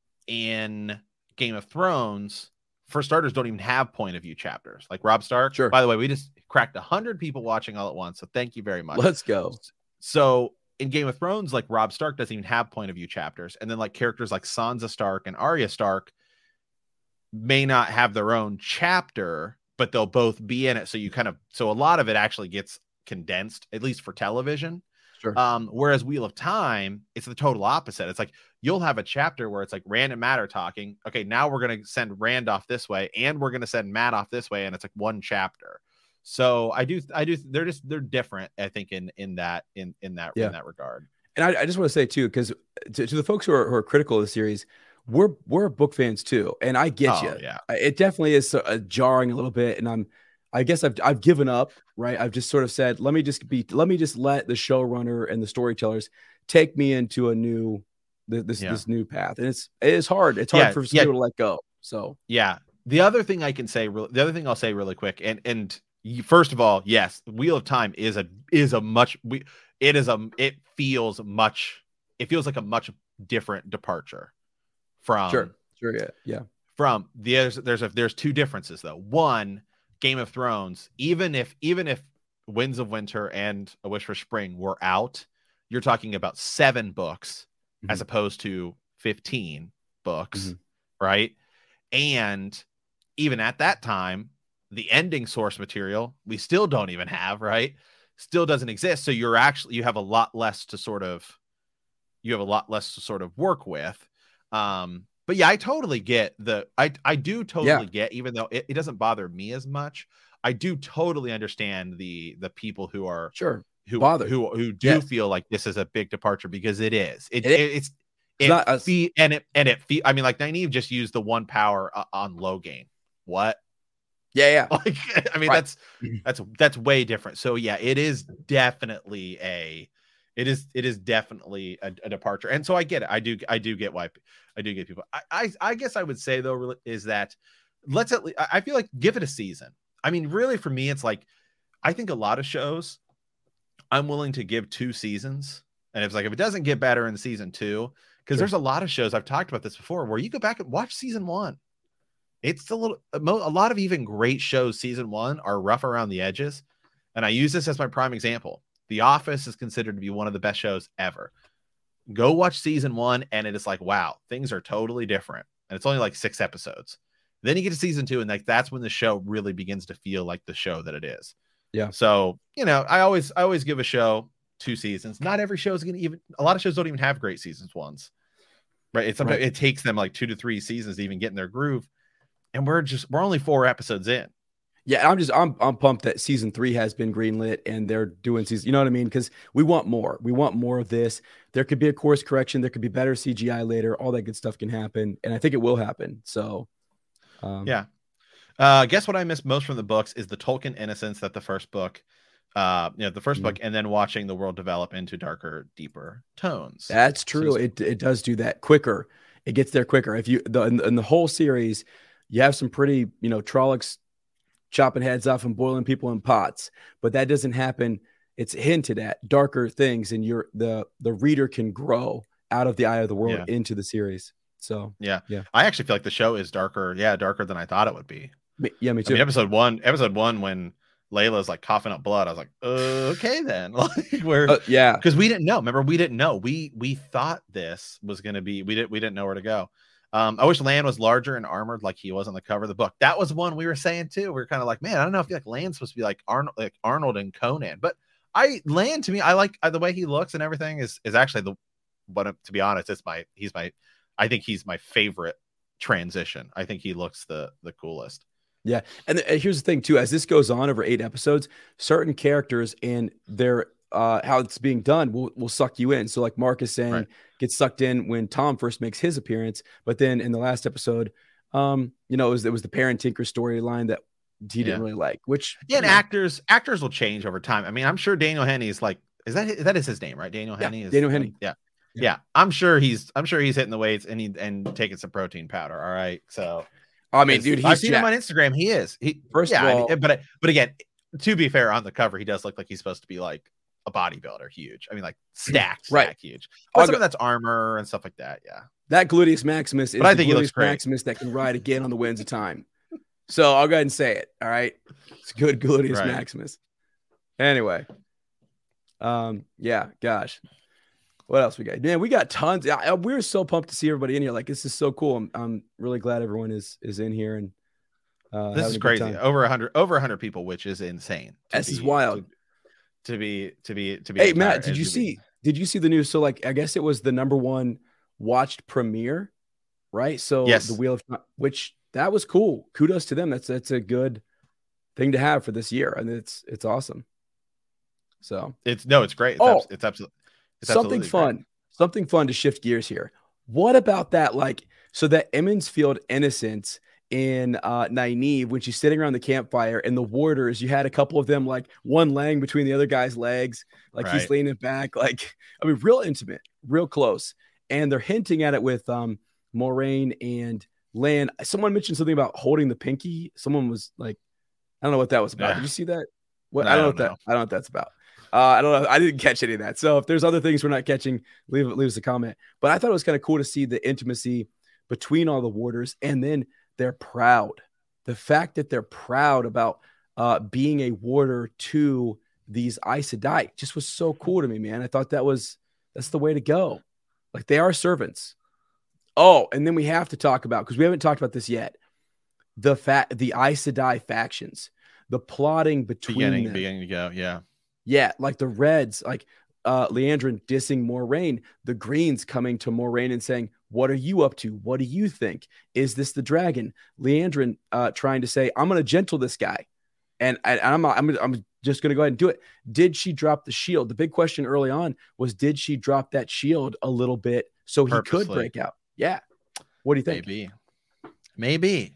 in Game of Thrones, for starters, don't even have point of view chapters. Like Robb Stark. Sure. By the way, we just cracked a hundred people watching all at once. So thank you very much. Let's go. So in Game of Thrones, like Robb Stark doesn't even have point of view chapters. And then like characters like Sansa Stark and Arya Stark may not have their own chapter, but they'll both be in it. So you kind of, so a lot of it actually gets condensed, at least for television. Sure. Um, whereas Wheel of Time, it's the total opposite. It's like you'll have a chapter where it's like Rand and Matt are talking. Okay, now we're going to send Rand off this way, and we're going to send Matt off this way, and it's like one chapter. So I do, I do. They're just they're different. I think in in that in in that yeah. in that regard. And I, I just want to say too, because to, to the folks who are, who are critical of the series, we're we're book fans too, and I get oh, you. Yeah, it definitely is a, a jarring a little bit, and I'm. I guess I've I've given up, right? I've just sort of said, let me just be, let me just let the showrunner and the storytellers take me into a new, this yeah. this new path, and it's it is hard. It's hard yeah, for some yeah. people to let go. So yeah, the other thing I can say, the other thing I'll say really quick, and and first of all, yes, Wheel of Time is a is a much we it is a it feels much it feels like a much different departure from sure sure yeah yeah from the there's there's a, there's two differences though. One, Game of Thrones, even if even if Winds of Winter and A Wish for Spring were out, you're talking about seven books mm-hmm. as opposed to fifteen books, mm-hmm. right? And even at that time, the ending source material we still don't even have, right? Still doesn't exist. So you're actually you have a lot less to sort of you have a lot less to sort of work with. Um, But yeah, I totally get the, I, I do totally yeah. get, even though it, it doesn't bother me as much. I do totally understand the the people who are sure who bothered. who who do Yes. feel like this is a big departure, because it is. It, It it is. it's It's it not us. fe- and it and it fe- I mean, like Nynaeve just used the one power uh, on Logain. What? Yeah, yeah. Like, I mean, Right. that's that's that's way different. So yeah, it is definitely a it is it is definitely a, a departure. And so I get it. I do I do get why I do get people. I I, I guess I would say though really, is that let's at least, I feel like give it a season. I mean, really for me, it's like I think a lot of shows I'm willing to give two seasons. And it's like if it doesn't get better in season two, because Sure. there's a lot of shows, I've talked about this before, where you go back and watch season one. It's a little, a lot of even great shows, season one, are rough around the edges. And I use this as my prime example. The Office is considered to be one of the best shows ever. Go watch season one, and it is like, wow, things are totally different. And it's only like six episodes. Then you get to season two, and like that's when the show really begins to feel like the show that it is. Yeah. So, you know, I always, I always give a show two seasons. Not every show is going to even, a lot of shows don't even have great seasons once. Right. It's sometimes Right. it takes them like two to three seasons to even get in their groove. And we're just, we're only four episodes in. Yeah, I'm just I'm I'm pumped that season three has been greenlit and they're doing season. You know what I mean? Because we want more. We want more of this. There could be a course correction. There could be better C G I later. All that good stuff can happen, and I think it will happen. So, um, yeah. Uh, guess what I missed most from the books is the Tolkien innocence that the first book, uh, you know, the first Mhm. book, and then watching the world develop into darker, deeper tones. That's true. So it it does do that quicker. It gets there quicker. If you the in, in the whole series, you have some pretty you know Trollocs chopping heads off and boiling people in pots, but that doesn't happen. It's hinted at darker things, and you're the the reader can grow out of the eye of the world Yeah. into the series. So yeah, yeah, I actually feel like the show is darker. Yeah, darker than I thought it would be. Me- yeah, me I too. mean, episode one, episode one, when Layla's like coughing up blood, I was like, uh, okay, then. Like, we're Uh, yeah, because we didn't know. Remember, we didn't know. We we thought this was going to be. We didn't. We didn't know where to go. Um, I wish Lan was larger and armored like he was on the cover of the book. That was one we were saying too. We were kind of like, man, I don't know if like Lan's supposed to be like Arnold, like Arnold and Conan, but I Lan to me, I like uh, the way he looks and everything is is actually the. But to be honest, it's my he's my. I think he's my favorite transition. I think he looks the the coolest. yeah. And th- here's the thing too: as this goes on over eight episodes, certain characters and their uh, how it's being done will will suck you in. So, like Mark is saying, Right. gets sucked in when Tom first makes his appearance, but then in the last episode, um, you know, it was it was the Parent Tinker storyline that he didn't Yeah. really like. Which Yeah, and you know, actors actors will change over time. I mean, I'm sure Daniel Henney is like, is that that is his name, right? Daniel Yeah, Henney is Daniel Henney. Yeah. Yeah. yeah, I'm sure he's I'm sure he's hitting the weights and he and taking some protein powder. All right, so I mean, dude, he's I've seen jacked. him on Instagram. He is. He First yeah, of I all- mean, but but again, to be fair, on the cover, he does look like he's supposed to be like a bodybuilder, huge. I mean, like stacked, Right. stacked, huge. But I'll some go- of that's armor and stuff like that. Yeah, That Gluteus Maximus is But I the think he looks Gluteus great. Maximus that can ride again on the winds of time. So I'll go ahead and say it. All right. It's good Gluteus Right. Maximus. Anyway. Um, yeah, gosh. What else we got? Man, we got tons. I, I- we're so pumped to see everybody in here. Like, this is so cool. I'm, I'm really glad everyone is is in here and uh this having is a good crazy. time. Over a hundred, over a hundred people, which is insane. to This is be- wild. To, to be, to be, to be. Hey, entire- Matt, did you to be- see did you see the news? So, like, I guess it was the number one watched premiere, right? So Yes. the Wheel of Time, which that was cool. Kudos to them. That's that's a good thing to have for this year, and it's it's awesome. So It's no, it's great. It's, Oh, abs- it's absolutely it's something absolutely fun, great. something fun to shift gears here. What about that? Like, so that Emmons Field innocence in uh Nynaeve when she's sitting around the campfire and the warders, you had a couple of them, like one laying between the other guy's legs, like he's Right. leaning back, like I mean, real intimate, real close. And they're hinting at it with um Moraine and Lan. Someone mentioned something about holding the pinky. Someone was like, I don't know what that was about. Yeah. Did you see that? What No, I don't I know don't what that know. I don't know what that's about. Uh, I don't know. I didn't catch any of that. So if there's other things we're not catching, leave leave us a comment. But I thought it was kind of cool to see the intimacy between all the warders, and then they're proud. The fact that they're proud about uh, being a warder to these Aes Sedai just was so cool to me, man. I thought that was that's the way to go. Like, they are servants. Oh, and then we have to talk about, because we haven't talked about this yet, the fact the Aes Sedai factions, the plotting between Beginning, them. beginning to go. Yeah. Yeah, like the Reds, like uh, Leandrin dissing Moraine, the Greens coming to Moraine and saying, "What are you up to? What do you think? Is this the dragon?" Leandrin uh, trying to say, "I'm going to gentle this guy." And, and I'm, I'm, I'm just going to go ahead and do it. Did she drop the shield? The big question early on was, did she drop that shield a little bit so he Purposely. could break out? Yeah. What do you think? Maybe. Maybe.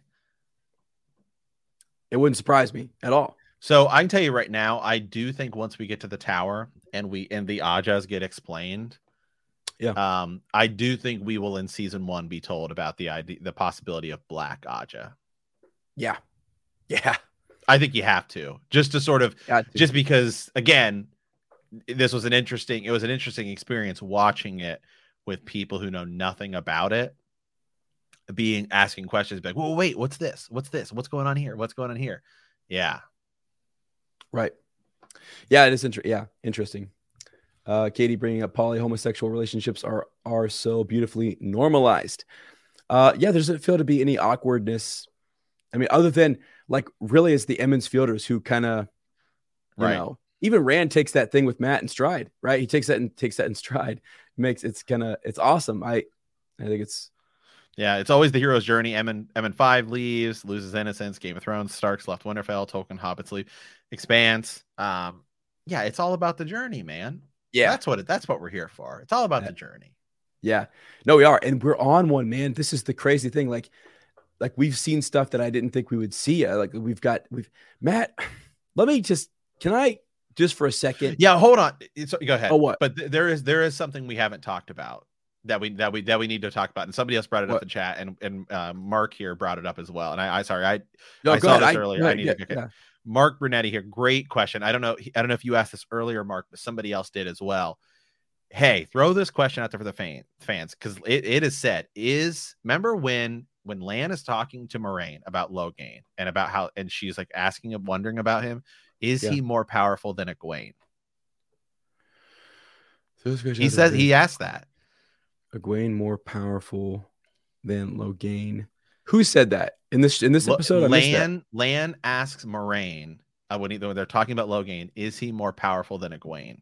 It wouldn't surprise me at all. So I can tell you right now, I do think once we get to the tower and we and the Ajas get explained, yeah, um, I do think we will in season one be told about the idea, the possibility of Black Aja. Yeah, yeah. I think you have to just to sort of to. just because again, this was an interesting. It was an interesting experience watching it with people who know nothing about it, being asking questions, like, "Well, wait, what's this? What's this? What's going on here? What's going on here?" Yeah. Right. Yeah, it is interesting. Yeah, interesting. Uh, Katie bringing up poly homosexual relationships are are so beautifully normalized. Uh, yeah, there doesn't feel to be any awkwardness. I mean, other than like really it's the Emmons Fielders who kind of, you right. know, even Rand takes that thing with Matt in stride, right? He takes that and takes that in stride. It makes it's kind of it's awesome. I I think it's yeah, it's always the hero's journey. M and M and five leaves, loses innocence. Game of Thrones, Starks left Winterfell. Tolkien, Hobbits leave. Expanse. Um, yeah, it's all about the journey, man. Yeah, that's what it. That's what we're here for. It's all about yeah. the journey. Yeah, no, we are, and we're on one, man. This is the crazy thing. Like, like we've seen stuff that I didn't think we would see. Like we've got we've Matt. Let me just can I just for a second? Yeah, hold on. It's, go ahead. Oh, what? But th- there is there is something we haven't talked about. That we that we that we need to talk about, and somebody else brought it what? up in chat, and and uh, Mark here brought it up as well. And I, I sorry, I no, I saw ahead. this earlier. I, I need yeah, to okay. yeah. Mark Brunetti here, great question. I don't know, I don't know if you asked this earlier, Mark, but somebody else did as well. Hey, throw this question out there for the fan, fans because it, it is said is remember when when Lan is talking to Moraine about Logain and about how and she's like asking him, wondering about him, is yeah. he more powerful than Egwene? So he says he asked that. Egwene more powerful than Logain. Who said that in this in this episode? Lan Lan asks Moraine uh, when, he, when they're talking about Logain, is he more powerful than Egwene?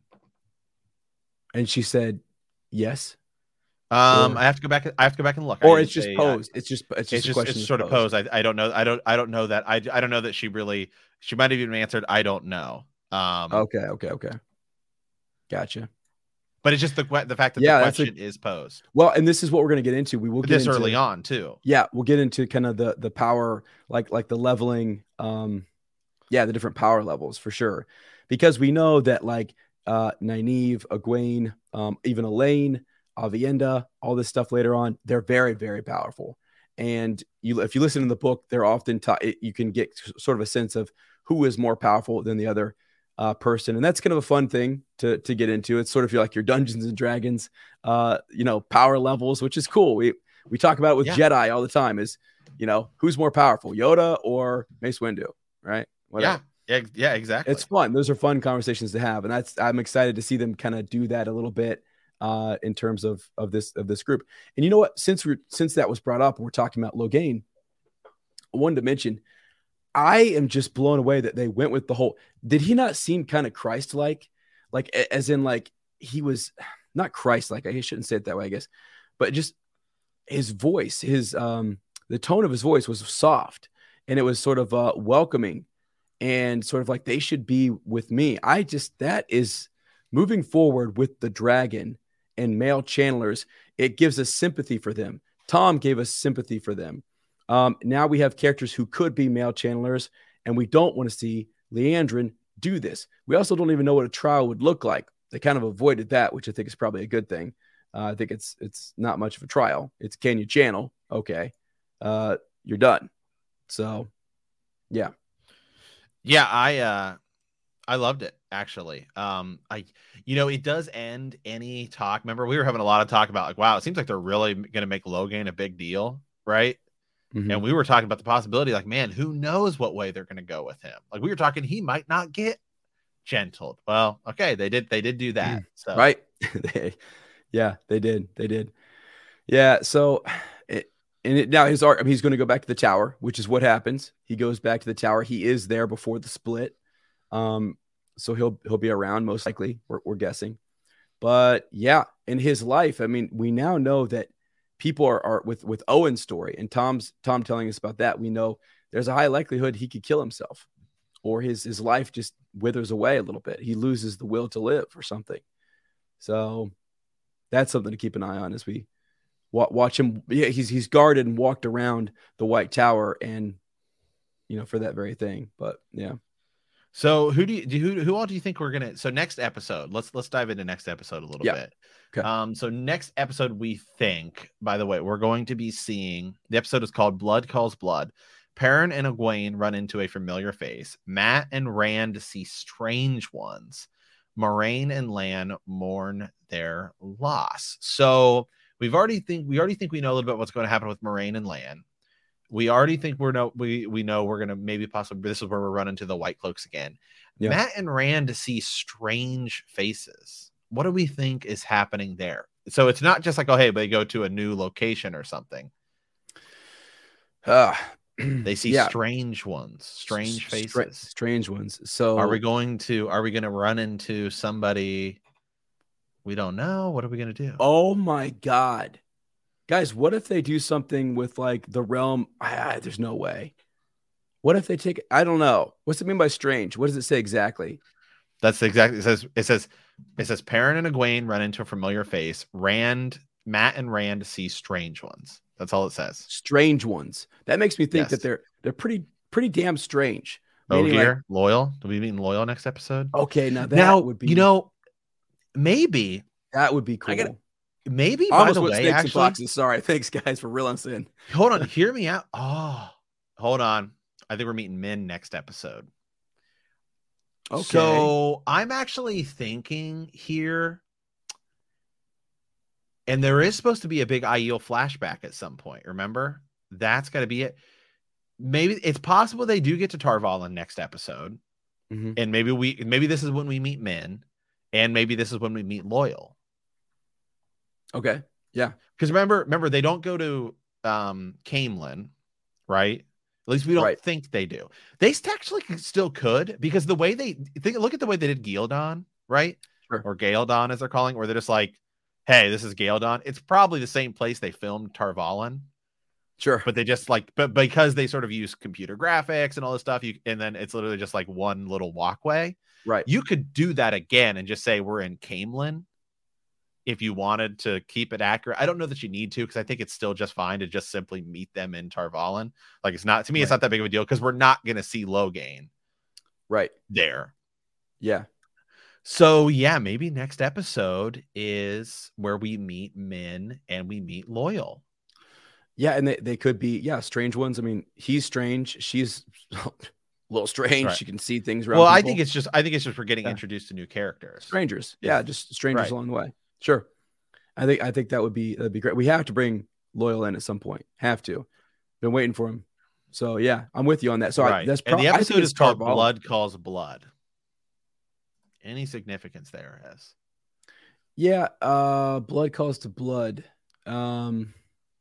And she said yes. Um, or, I have to go back. I have to go back and look. Or it's just say, posed. Uh, it's just it's just it's, just, it's sort of posed. I, I don't know. I don't I don't know that. I I don't know that she really. She might have even answered. I don't know. Um. Okay. Okay. Okay. Gotcha. But it's just the the fact that yeah, the question a, is posed. Well, and this is what we're going to get into. We will get this into, early on too. Yeah, we'll get into kind of the the power, like like the leveling. Um, yeah, the different power levels for sure, because we know that like uh, Nynaeve, Egwene, um, even Elaine, Avienda, all this stuff later on, they're very very powerful. And you, if you listen to the book, they're often taught. You can get sort of a sense of who is more powerful than the other. Uh, person, and that's kind of a fun thing to to get into. It's sort of like your Dungeons and Dragons, uh, you know, power levels, which is cool. We we talk about it with yeah. Jedi all the time. Is you know who's more powerful, Yoda or Mace Windu, right? Whatever. Yeah, yeah, yeah, exactly. It's fun. Those are fun conversations to have, and that's I'm excited to see them kind of do that a little bit uh, in terms of of this of this group. And you know what? Since we since that was brought up, we're talking about Logain. I wanted to mention. I am just blown away that they went with the whole. Did he not seem kind of Christ-like? Like, as in, like, he was not Christ-like. I shouldn't say it that way, I guess. But just his voice, his, um, the tone of his voice was soft and it was sort of uh, welcoming and sort of like they should be with me. I just, that is moving forward with the dragon and male channelers. It gives us sympathy for them. Tom gave us sympathy for them. Um, now we have characters who could be male channelers, and we don't want to see Liandrin do this. We also don't even know what a trial would look like. They kind of avoided that, which I think is probably a good thing. Uh, I think it's it's not much of a trial. It's can you channel? Okay, uh, you're done. So, yeah, yeah, I uh, I loved it actually. Um, I you know it does end any talk. Remember we were having a lot of talk about like, wow, it seems like they're really going to make Logain a big deal, right? Mm-hmm. And we were talking about the possibility, like, man, who knows what way they're going to go with him? Like, we were talking, he might not get gentled. Well, okay, they did, they did do that. So right, they, yeah, they did, they did, yeah. So, it, and it, now his art, I mean, he's going to go back to the tower, which is what happens. He goes back to the tower. He is there before the split, um, so he'll he'll be around most likely. We're, we're guessing, but yeah, in his life, I mean, we now know that. People are, are with, with Owen's story and Tom's Tom telling us about that. We know there's a high likelihood he could kill himself or his his life just withers away a little bit. He loses the will to live or something. So that's something to keep an eye on as we watch him. Yeah, he's he's guarded and walked around the White Tower, and you know, for that very thing. But yeah. So who do you who who all do you think we're gonna? So next episode, let's let's dive into next episode a little yeah. bit. Okay. Um, so next episode, we think, by the way, we're going to be seeing, the episode is called Blood Calls Blood. Perrin and Egwene run into a familiar face. Mat and Rand see strange ones. Moraine and Lan mourn their loss. So we've already think we already think we know a little bit what's going to happen with Moraine and Lan. We already think we're no we we know we're gonna maybe possibly this is where we're running to the White Cloaks again. Yeah. Mat and Rand see strange faces. What do we think is happening there? So it's not just like, oh, hey, but they go to a new location or something. Uh, they see yeah. strange ones, strange faces, Str- strange ones. So are we going to, are we going to run into somebody we don't know? What are we going to do? Oh my God. Guys, what if they do something with like the realm? I, I, there's no way. What if they take, I don't know. What's it mean by strange? What does it say exactly? That's exactly, it says, it says, It says Perrin and Egwene run into a familiar face. Rand, Mat and Rand see strange ones. That's all it says. Strange ones. That makes me think yes. that they're they're pretty pretty damn strange. Oh, here, like, Loyal. Do we meet Loyal next episode? Okay, now that now, would be you know, maybe that would be cool. Gotta, maybe I by the way, snakes actually, and boxes. Sorry, thanks guys for reeling us in. Hold on, hear me out. Oh, hold on. I think we're meeting Min next episode. Okay. So I'm actually thinking here, and there is supposed to be a big Aiel flashback at some point. Remember? That's got to be it. Maybe it's possible they do get to Tar Valon next episode, mm-hmm. and maybe we maybe this is when we meet Min, and maybe this is when we meet Loyal. Okay. Yeah. Because remember, remember they don't go to um Caemlyn, right? At least we don't right. think they do. They actually still could, because the way they think, look at the way they did Ghealdan, right? Sure. Or Ghealdan, as they're calling, where they're just like, hey, this is Ghealdan. It's probably the same place they filmed Tar Valon. Sure. But they just like, but because they sort of use computer graphics and all this stuff, you and then it's literally just like one little walkway. Right. You could do that again and just say we're in Caemlyn. If you wanted to keep it accurate, I don't know that you need to, because I think it's still just fine to just simply meet them in Tar Valon. Like, it's not, to me, right. it's not that big of a deal, because we're not going to see Logain right there. Yeah. So yeah, maybe next episode is where we meet Min and we meet Loyal. Yeah, and they, they could be, yeah, strange ones. I mean, he's strange. She's a little strange. Right. She can see things around. Well, people. I think it's just, I think it's just we're getting yeah. introduced to new characters. Strangers. Yeah, just strangers right. along the way. Sure. I think I think that would be that'd be great. We have to bring Loyal in at some point. Have to. Been waiting for him. So yeah, I'm with you on that. So right. I, that's pro- and the episode is called Tar Valon. Blood Calls Blood. Any significance there, has? Yeah, uh, blood calls to blood. Um,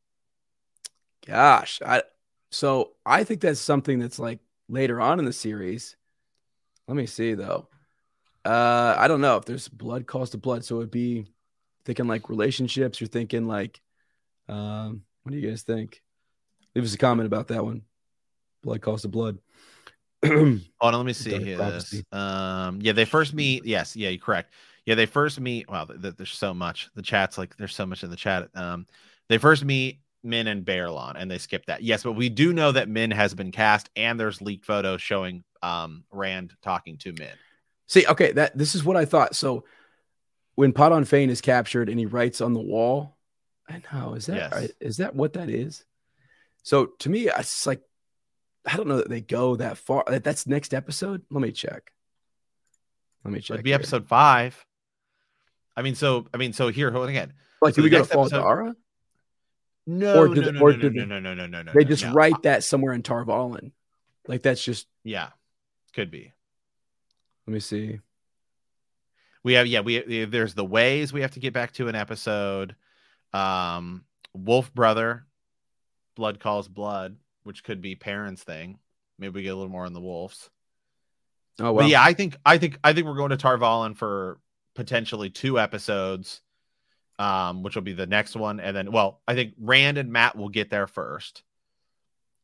gosh, I so I think that's something that's like later on in the series. Let me see though. Uh, I don't know if there's blood calls to blood, so it'd be thinking like relationships. You're thinking like, um, what do you guys think? Leave us a comment about that one. Blood calls to blood. Hold on, let me see here. This. Um, yeah, they first meet. Yes, yeah, you're correct. Yeah, they first meet. Wow, th- th- there's so much. The chat's like there's so much in the chat. Um, they first meet Min and Baerlon, and they skip that. Yes, but we do know that Min has been cast, and there's leaked photos showing um Rand talking to Min. See, okay, that this is what I thought. So when Podon Fane is captured and he writes on the wall, I know is that yes. right? Is that what that is? So to me, it's like I don't know that they go that far. That's next episode. Let me check. Let me check. It'd be here. episode five. I mean, so I mean, so here, hold on again. Like, so do we go to Fall episode... Dara? No, or no, did, no, no, or no, did no, they, no, no, no, no, no. They just no. write that somewhere in Tar Valon. Like that's just yeah, could be. Let me see. We have yeah, we, we have, there's the ways we have to get back to an episode. Um, Wolf Brother, Blood Calls Blood, which could be Perrin's thing. Maybe we get a little more on the wolves. Oh well. But yeah, I think I think I think we're going to Tar Valon for potentially two episodes, um, which will be the next one, and then well, I think Rand and Mat will get there first,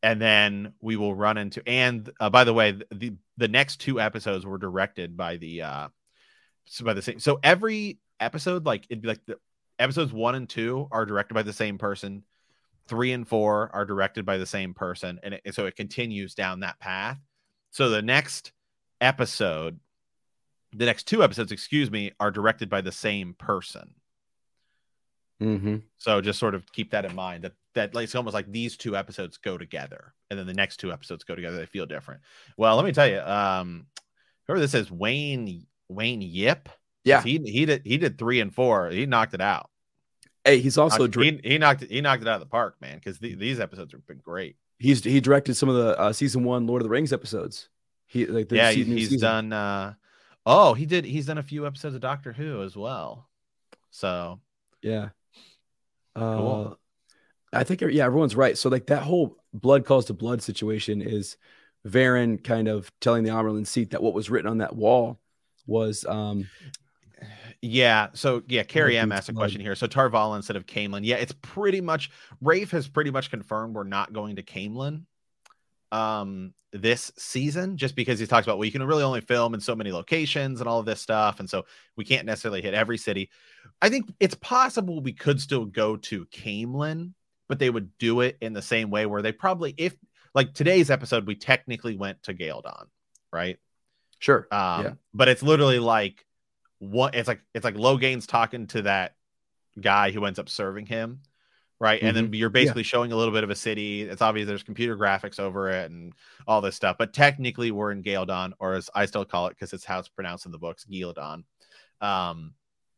and then we will run into. And uh, by the way, the the next two episodes were directed by the uh, so by the same. So every episode, like it'd be like the episodes one and two are directed by the same person. Three and four are directed by the same person, and it, so it continues down that path. So the next episode, the next two episodes, excuse me, are directed by the same person. Mm-hmm. So just sort of keep that in mind. That that like, it's almost like these two episodes go together, and then the next two episodes go together. They feel different. Well, let me tell you, um, whoever this is, Wayne Wayne Yip. Yeah, he he did he did three and four. He knocked it out. Hey, he's also he, he knocked it. He knocked it out of the park, man. Because the, these episodes have been great. He's he directed some of the uh, season one Lord of the Rings episodes. He like yeah, he, he's season. done. Uh, oh, he did. He's done a few episodes of Doctor Who as well. So yeah, uh, cool. I think yeah, everyone's right. So like that whole blood calls to blood situation is Varen kind of telling the Amyrlin seat that what was written on that wall was. Um, Yeah, so yeah, Carrie M asked a question here. So Tar Valon instead of Caemlyn. Yeah, it's pretty much Rafe has pretty much confirmed we're not going to Caemlyn um this season, just because he talks about, well, you can really only film in so many locations and all of this stuff, and so we can't necessarily hit every city. I think it's possible we could still go to Caemlyn, but they would do it in the same way where they probably, if like today's episode, we technically went to Galdon, right? Sure. Um, yeah. But it's literally like what it's like it's like Loghain's talking to that guy who ends up serving him, right? Mm-hmm. And then you're basically yeah. showing a little bit of a city. It's obvious there's computer graphics over it and all this stuff, but technically we're in Galdon, or as I still call it because it's how it's pronounced in the books, Ghealdan. Um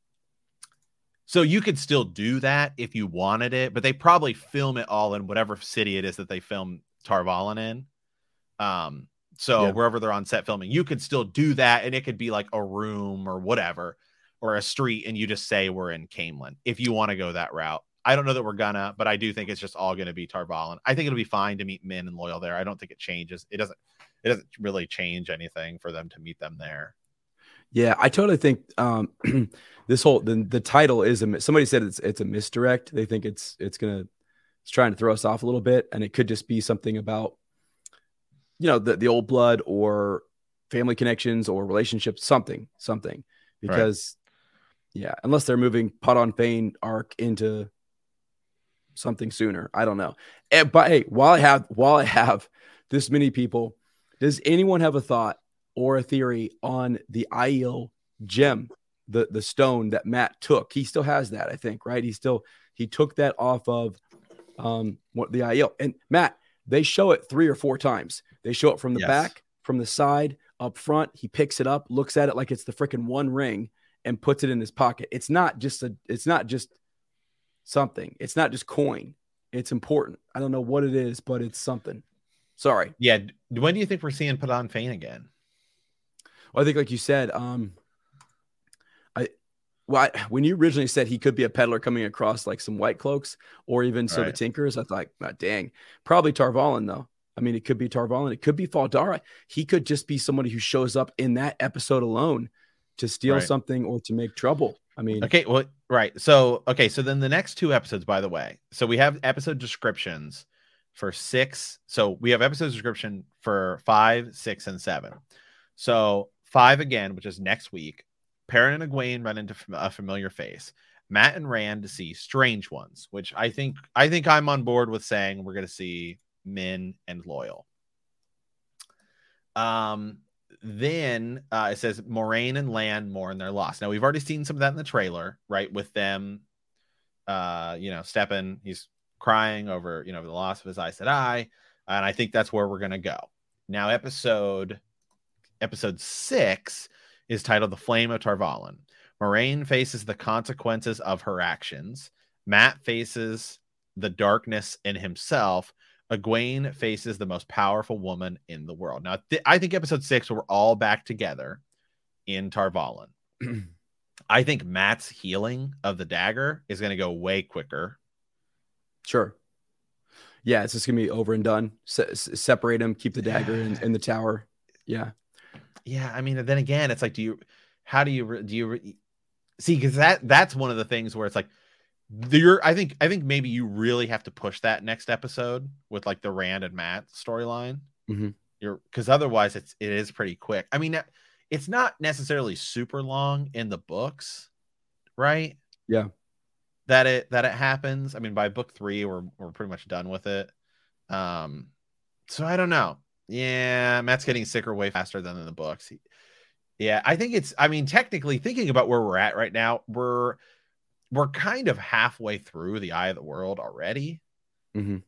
so you could still do that if you wanted it, but they probably film it all in whatever city it is that they film Tar Valon in. Um So yeah. wherever they're on set filming, you could still do that. And it could be like a room or whatever, or a street. And you just say we're in Caemlyn if you want to go that route. I don't know that we're gonna, but I do think it's just all going to be Tar Valon. I think it'll be fine to meet Min and Loial there. I don't think it changes. It doesn't, it doesn't really change anything for them to meet them there. Yeah, I totally think um, this whole, the, the title is, a, somebody said it's, it's a misdirect. They think it's, it's going to, it's trying to throw us off a little bit. And it could just be something about, you know, the, the old blood or family connections or relationships, something, something, because right. yeah, unless they're moving Pot on Fane arc into something sooner. I don't know. And, but hey, while I have, while I have this many people, does anyone have a thought or a theory on the Aiel gem, the, the stone that Mat took? He still has that, I think, right? He still, he took that off of um, what the Aiel. And Mat, they show it three or four times. They show it from the yes. back, from the side, up front. He picks it up, looks at it like it's the freaking One Ring, and puts it in his pocket. It's not just a, it's not just something. It's not just coin. It's important. I don't know what it is, but it's something. Sorry. Yeah. When do you think we're seeing Pot on Fane again? Well, I think, like you said, um, I, well, I, when you originally said he could be a peddler coming across like some white cloaks or even so right. the Tinkers, I thought, oh, dang, probably Tar Valon though. I mean, it could be Tar Valon. It could be Fal Dara. He could just be somebody who shows up in that episode alone to steal right. something or to make trouble. I mean, okay, well, right. So, okay, so then the next two episodes, by the way, so we have episode descriptions for six. So we have episode description for five, six, and seven. So five again, which is next week. Perrin and Egwene run into a familiar face. Mat and Rand see strange ones, which I think I think I'm on board with saying we're going to see Min and Loial. Um, then uh, it says Moraine and Lan mourn their loss. Now we've already seen some of that in the trailer, right? With them, uh, you know, Steppen, he's crying over, you know, the loss of his Aes Sedai, and I think that's where we're gonna go. Now, episode episode six is titled "The Flame of Tar Valon." Moraine faces the consequences of her actions. Mat faces the darkness in himself. Egwene faces the most powerful woman in the world. Now, th- I think episode six, we're all back together in Tar Valon. I think Mat's healing of the dagger is going to go way quicker. Sure. Yeah, it's just going to be over and done. Se- separate him, keep the dagger in, in the tower. Yeah. Yeah, I mean, then again, it's like, do you, how do you, do you see, because that, that's one of the things where it's like, You're, I think, I think maybe you really have to push that next episode with like the Rand and Matt storyline. Mm-hmm. You're because otherwise it's it is pretty quick. I mean, it's not necessarily super long in the books, right? Yeah. That it that it happens. I mean, by book three, we're we're pretty much done with it. Um, so I don't know. Yeah, Matt's getting sicker way faster than in the books. Yeah, I think it's. I mean, technically, thinking about where we're at right now, we're we're kind of halfway through the Eye of the World already. Mm-hmm.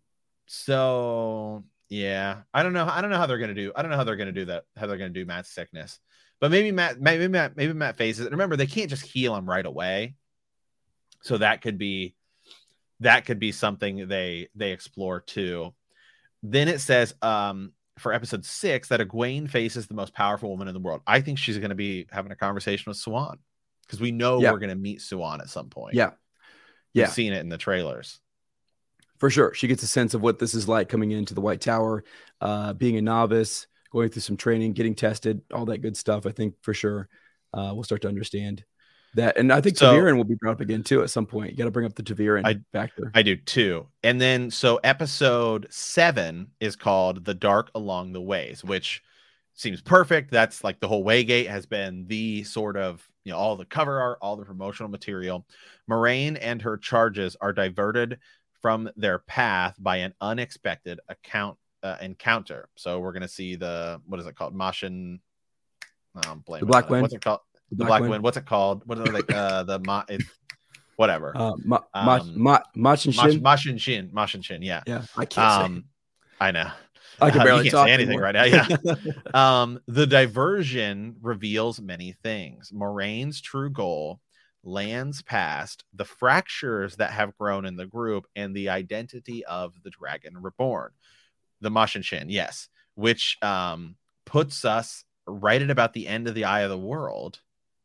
So yeah, I don't know. I don't know how they're gonna do. I don't know how they're gonna do that. How they're gonna do Matt's sickness. But maybe Matt, maybe Matt, maybe Matt faces it. Remember, they can't just heal him right away. So that could be that could be something they they explore too. Then it says um, for episode six that Egwene faces the most powerful woman in the world. I think she's going to be having a conversation with Siuan because we know yeah. we're going to meet Siuan at some point. Yeah, yeah, we've seen it in the trailers for sure. She gets a sense of what this is like coming into the White Tower, uh, being a novice, going through some training, getting tested, all that good stuff. I think for sure uh, we'll start to understand that. And I think so, ta'veren will be brought up again too at some point. You got to bring up the ta'veren I, factor. I do too. And then so episode seven is called The Dark Along the Ways, which seems perfect. That's like the whole Waygate has been the sort of, you know, all the cover art, all the promotional material. Moiraine and her charges are diverted from their path by an unexpected account uh, encounter. So we're going to see the, what is it called? Mashin. Um, the Black Wind. What's it called? The Black, Black Wind. Wind. What's it called? What are they? Uh, the ma, it, whatever. Uh, ma, ma, um, ma, Machin Shin. Machin Shin. Machin Shin. Yeah. Yeah. I can't um, say. I know. I can barely uh, you can't talk say anything anymore. right now. Yeah. um, the diversion reveals many things. Moraine's true goal, lands past, the fractures that have grown in the group, and the identity of the Dragon Reborn. The Machin Shin, yes, which um, puts us right at about the end of the Eye of the World.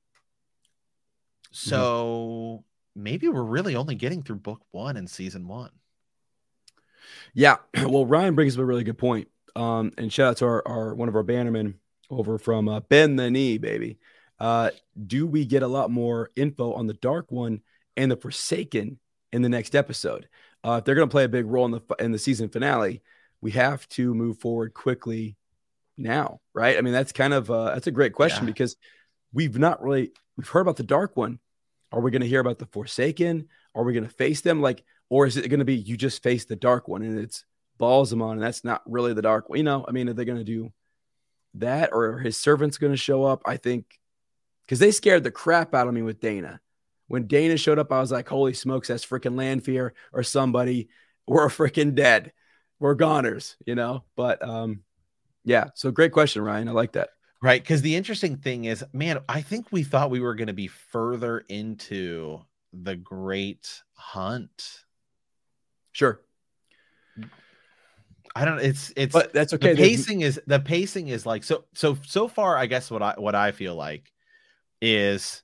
So mm-hmm. maybe we're really only getting through book one in season one. Yeah. Well, Ryan brings up a really good point. Um, and shout out to our, our one of our bannermen over from uh, Bend the Knee, baby. Uh, do we get a lot more info on the Dark One and the Forsaken in the next episode? Uh, if they're going to play a big role in the in the season finale, we have to move forward quickly now, right? I mean, that's kind of uh, that's a great question yeah. because we've not really we've heard about the Dark One. Are we going to hear about the Forsaken? Are we going to face them? Like, or is it going to be you just face the Dark One and it's Balsamon and that's not really the Dark One? You know, I mean, are they going to do that or are his servants going to show up? I think because they scared the crap out of me with Dana. When Dana showed up, I was like, holy smokes, that's freaking Lanfear or somebody. We're freaking dead. We're goners, you know? But um, yeah, so great question, Ryan. I like that. Right, because the interesting thing is, man, I think we thought we were going to be further into the Great Hunt. Sure. I don't. It's it's. But that's okay. The pacing is the pacing is like so so so far. I guess what I what I feel like is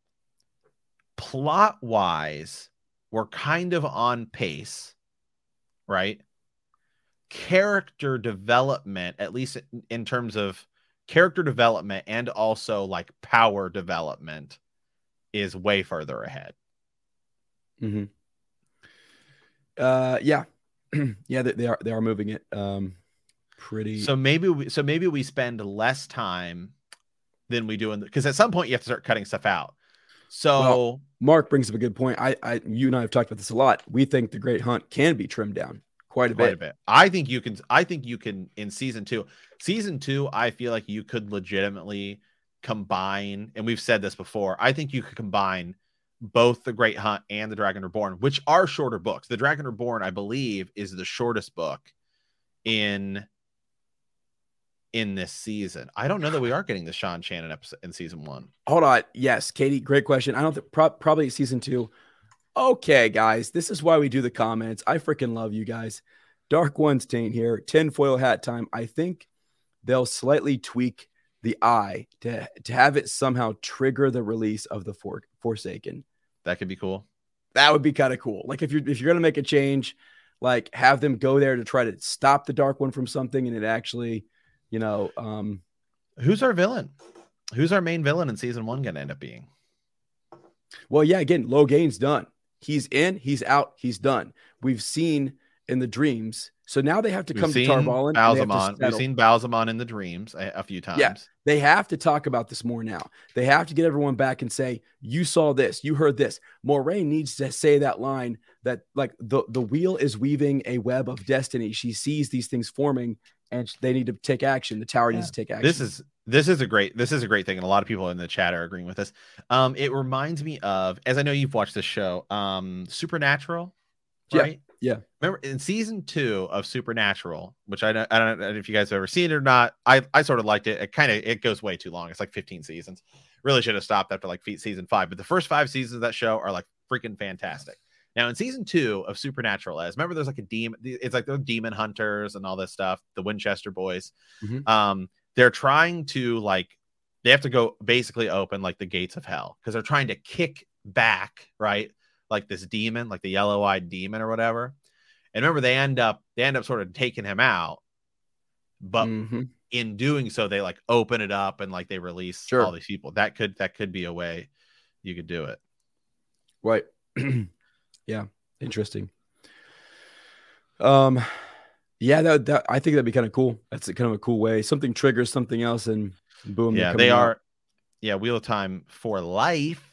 plot wise, we're kind of on pace, right? Character development, at least in terms of character development and also like power development, is way further ahead. Mm-hmm. Uh, yeah, yeah, they, they are they are moving it um pretty. So maybe we so maybe we spend less time than we do in because at some point you have to start cutting stuff out. So well, Mark brings up a good point. I, I, you and I have talked about this a lot. We think the Great Hunt can be trimmed down quite a quite bit. a bit. I think you can. I think you can in season two. Season two, I feel like you could legitimately combine, and we've said this before. I think you could combine both the Great Hunt and the Dragon Reborn, which are shorter books. The Dragon Reborn, I believe, is the shortest book in in this season. I don't know that we are getting the Sean Shannon episode in season one. Hold on. Yes, Katie, great question. I don't think pro- probably season two. Okay, guys, this is why we do the comments. I freaking love you guys. Dark One's Taint here. Tinfoil hat time. I think they'll slightly tweak the eye to, to have it somehow trigger the release of the for- Forsaken. That could be cool. That would be kind of cool. Like if you're if you're gonna make a change, like have them go there to try to stop the Dark One from something, and it actually, you know, um, who's our villain? Who's our main villain in season one going to end up being? Well, yeah, again, Logain's done. He's in, he's out, he's done. We've seen in the dreams. So now they have to We've come to seen Tar Valon. Balzamon. We've seen Balzamon in the dreams a, a few times. Yeah, they have to talk about this more now. They have to get everyone back and say, you saw this, you heard this. Moiraine needs to say that line that like the, the wheel is weaving a web of destiny. She sees these things forming and they need to take action. The tower yeah. needs to take action. This is this is a great this is a great thing, and a lot of people in the chat are agreeing with this. Um, it reminds me of, as I know you've watched this show, um, Supernatural, right? Yeah. yeah. Remember in season two of Supernatural, which I don't, I don't know if you guys have ever seen it or not. I I sort of liked it. It kind of it goes way too long. It's like fifteen seasons. Really should have stopped after like season five. But the first five seasons of that show are like freaking fantastic. Now, in season two of Supernatural, as remember, there's like a demon. It's like the demon hunters and all this stuff. The Winchester boys. Mm-hmm. Um, they're trying to like they have to go basically open like the gates of hell because they're trying to kick back, right? Like this demon, like the yellow-eyed demon or whatever. And remember, they end up they end up sort of taking him out, but mm-hmm. in doing so, they like open it up and like they release sure. all these people. That could that could be a way you could do it, right? Yeah, interesting. Um, yeah, that, that I think that'd be kind of cool. That's a, kind of a cool way. Something triggers something else, and boom. Yeah, they are. Out. Yeah, Wheel of Time for life.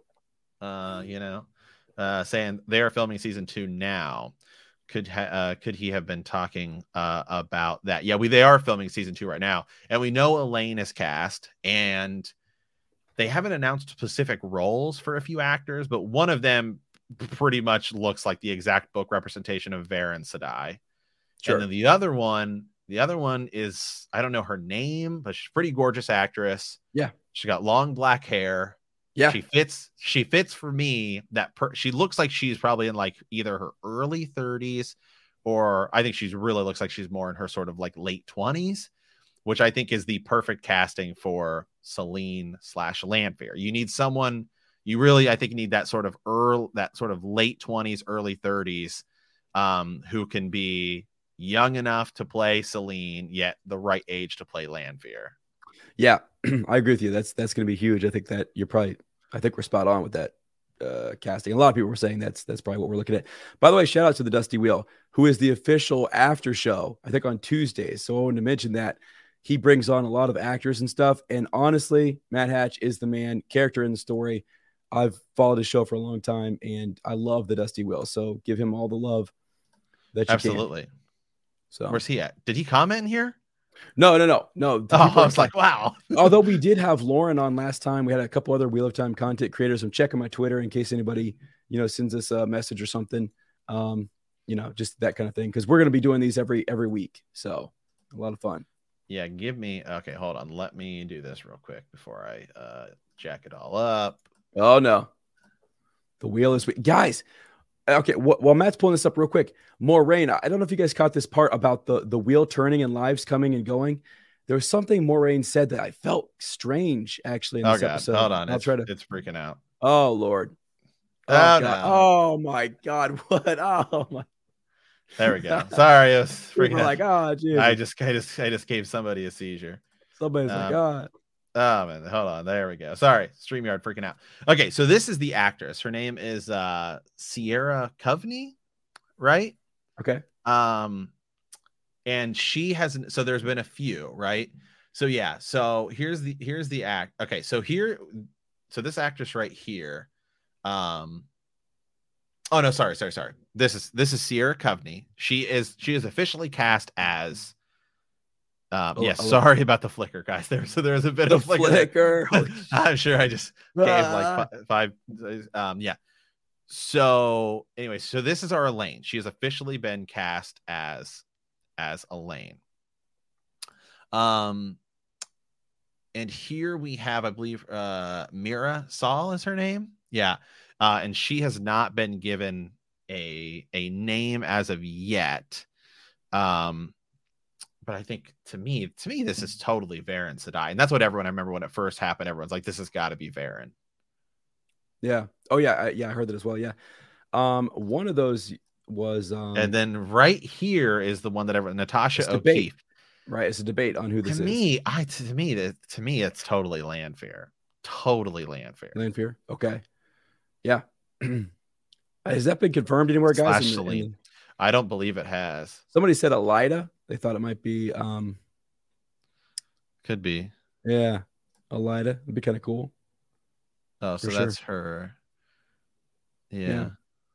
Uh, you know, uh, saying they are filming season two now. Could ha- uh, could he have been talking uh about that? Yeah, we they are filming season two right now, and we know Elaine is cast, and they haven't announced specific roles for a few actors, but one of them pretty much looks like the exact book representation of Varen Sedai. Sure. And then the other one, the other one is, I don't know her name, but she's a pretty gorgeous actress. Yeah. She got long black hair. Yeah. She fits, she fits for me that per, she looks like she's probably in like either her early thirties or I think she's really looks like she's more in her sort of like late twenties, which I think is the perfect casting for Selene slash Lanfear. You need someone You really, I think, need that sort of early, that sort of late twenties, early thirties, um, who can be young enough to play Selene, yet the right age to play Lanfear. Yeah, I agree with you. That's that's going to be huge. I think that you're probably, I think we're spot on with that uh, casting. A lot of people were saying that's that's probably what we're looking at. By the way, shout out to the Dusty Wheel, who is the official after show, I think on Tuesdays. So I wanted to mention that. He brings on a lot of actors and stuff. And honestly, Matt Hatch is the man, character in the story. I've followed his show for a long time, and I love the Dusty Wheel. So give him all the love that you Absolutely. can. So where's he at? Did he comment in here? No, no, no, no. Oh, I was like, wow. Although we did have Lauren on last time, we had a couple other Wheel of Time content creators. I'm checking my Twitter in case anybody, you know, sends us a message or something. Um, you know, just that kind of thing. Because we're going to be doing these every every week. So a lot of fun. Yeah, give me. Okay, hold on. Let me do this real quick before I uh, jack it all up. Oh no, the wheel is guys. Okay, wh- while Matt's pulling this up real quick, Moiraine. I don't know if you guys caught this part about the the wheel turning and lives coming and going. There was something Moiraine said that I felt strange actually in this oh, God. episode. Hold on, I'll it's, try to. It's freaking out. Oh Lord. Oh, oh, God. no. Oh my God! What? Oh my. There we go. Sorry, I was freaking out. Like, oh, geez. I just, I just, I just gave somebody a seizure. Somebody's um, like, oh. Oh man, hold on. There we go. Sorry, StreamYard freaking out. Okay, so this is the actress. Her name is uh Sierra Coveney, right? Okay. Um, and she hasn't. So there's been a few, right? So yeah. So here's the here's the act. Okay, so here, so this actress right here, um. Oh no, sorry, sorry, sorry. This is this is Sierra Coveney. She is she is officially cast as. Um, oh, yes, oh, sorry about the flicker, guys. There, so there's a bit the of flicker. flicker. I'm sure I just gave like five, five. Um, yeah. So anyway, so this is our Elaine. She has officially been cast as as Elaine. Um, and here we have, I believe, uh, Mira Saul is her name. Yeah. Uh, and she has not been given a a name as of yet. Um, but I think to me, to me, this is totally Varen Sedai, and that's what everyone. I remember when it first happened, everyone's like, "This has got to be Varen." Yeah. Oh yeah. I, yeah. I heard that as well. Yeah. Um, one of those was, um, and then right here is the one that everyone, Natasha O'Keefe. Debate, right? It's a debate on who this to is. Me, I to me, to, to me, it's totally Lanfear. Totally Lanfear. Lanfear. Okay. Yeah. Has that been confirmed anywhere, guys? Slash In the, in Celine. the... I don't believe it has. Somebody said Elida. They thought it might be. Um, Could be. Yeah, Elida. It'd be kind of cool. Oh, so For that's sure. her. Yeah. Yeah.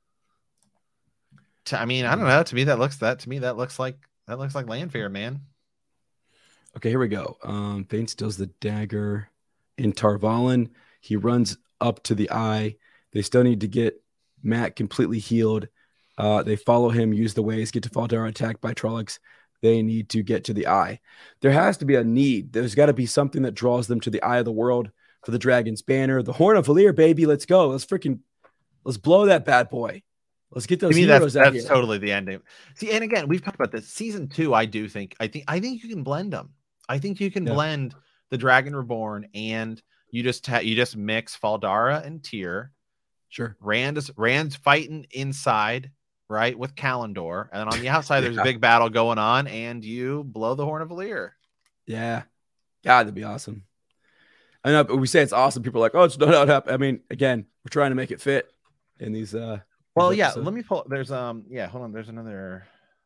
To, I mean, I don't know. To me, that looks that to me that looks like that looks like Lanfear, man. Okay, here we go. Um, Bane steals the dagger in Tar Valon. He runs up to the eye. They still need to get Mat completely healed. Uh, they follow him, use the ways, get to Fal Dara, attacked by Trollocs. They need to get to the eye. There has to be a need. There's got to be something that draws them to the eye of the world for the Dragon's Banner. The Horn of Valir, baby. Let's go. Let's freaking, let's blow that bad boy. Let's get those to me, heroes that's, out that's here. totally the ending. See, and again, we've talked about this. Season two, I do think, I think, I think you can blend them. I think you can Yeah. blend the Dragon Reborn and you just ha- you just mix Fal Dara and Tyr. Sure. Rand is Rand's fighting inside, right, with Kalendor, and on the outside Yeah. there's a big battle going on, and you blow the Horn of Valir. Yeah. God, that'd be awesome. I know, but we say it's awesome. People are like, oh, it's not up. I mean, again, we're trying to make it fit in these. Uh, Well, these yeah. episodes. Let me pull. There's um. Yeah. Hold on. There's another.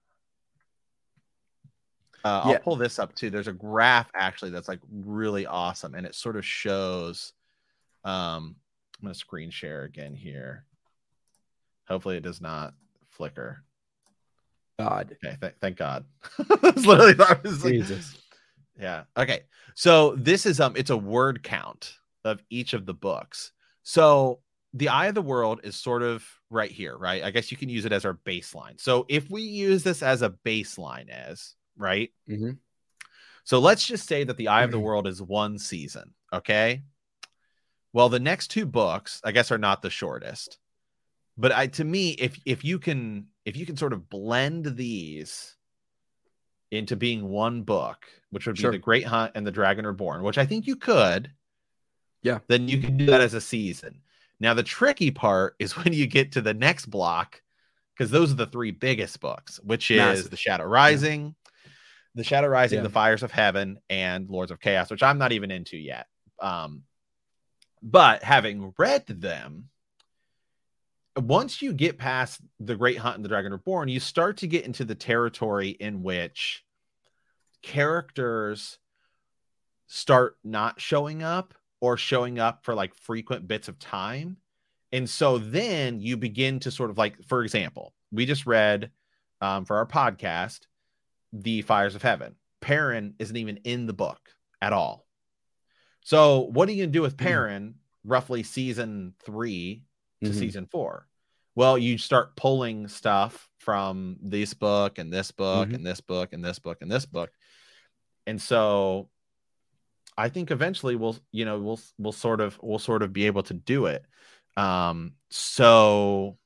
Uh, I'll Yeah. pull this up too. There's a graph actually that's like really awesome, and it sort of shows. Um, I'm gonna screen share again here. Hopefully, it does not flicker. God. Okay. Th- thank God. It's literally I was like, Jesus. yeah. Okay. So this is um. It's a word count of each of the books. So the Eye of the World is sort of right here, right? I guess you can use it as our baseline. So if we use this as a baseline, as right. Mm-hmm. So let's just say that the Eye of the World is one season. Okay. Well, the next two books, I guess, are not the shortest. But I, to me, if if you can if you can sort of blend these into being one book, which would be Sure. The Great Hunt and The Dragon Reborn, which I think you could, Yeah. then you can do that as a season. Now, the tricky part is when you get to the next block, because those are the three biggest books, which is Massive. The Shadow Rising, yeah. The Shadow Rising, Yeah. The Fires of Heaven, and Lords of Chaos, which I'm not even into yet. Um, but having read them, once you get past The Great Hunt and The Dragon Reborn, you start to get into the territory in which characters start not showing up or showing up for like frequent bits of time. And so then you begin to sort of like, for example, we just read um, for our podcast, The Fires of Heaven. Perrin isn't even in the book at all. So what are you going to do with Perrin mm-hmm. roughly season three to mm-hmm. season four? Well, you start pulling stuff from this book and this book mm-hmm. and this book and this book and this book. And so I think eventually we'll, you know, we'll, we'll sort of, we'll sort of be able to do it. Um, so.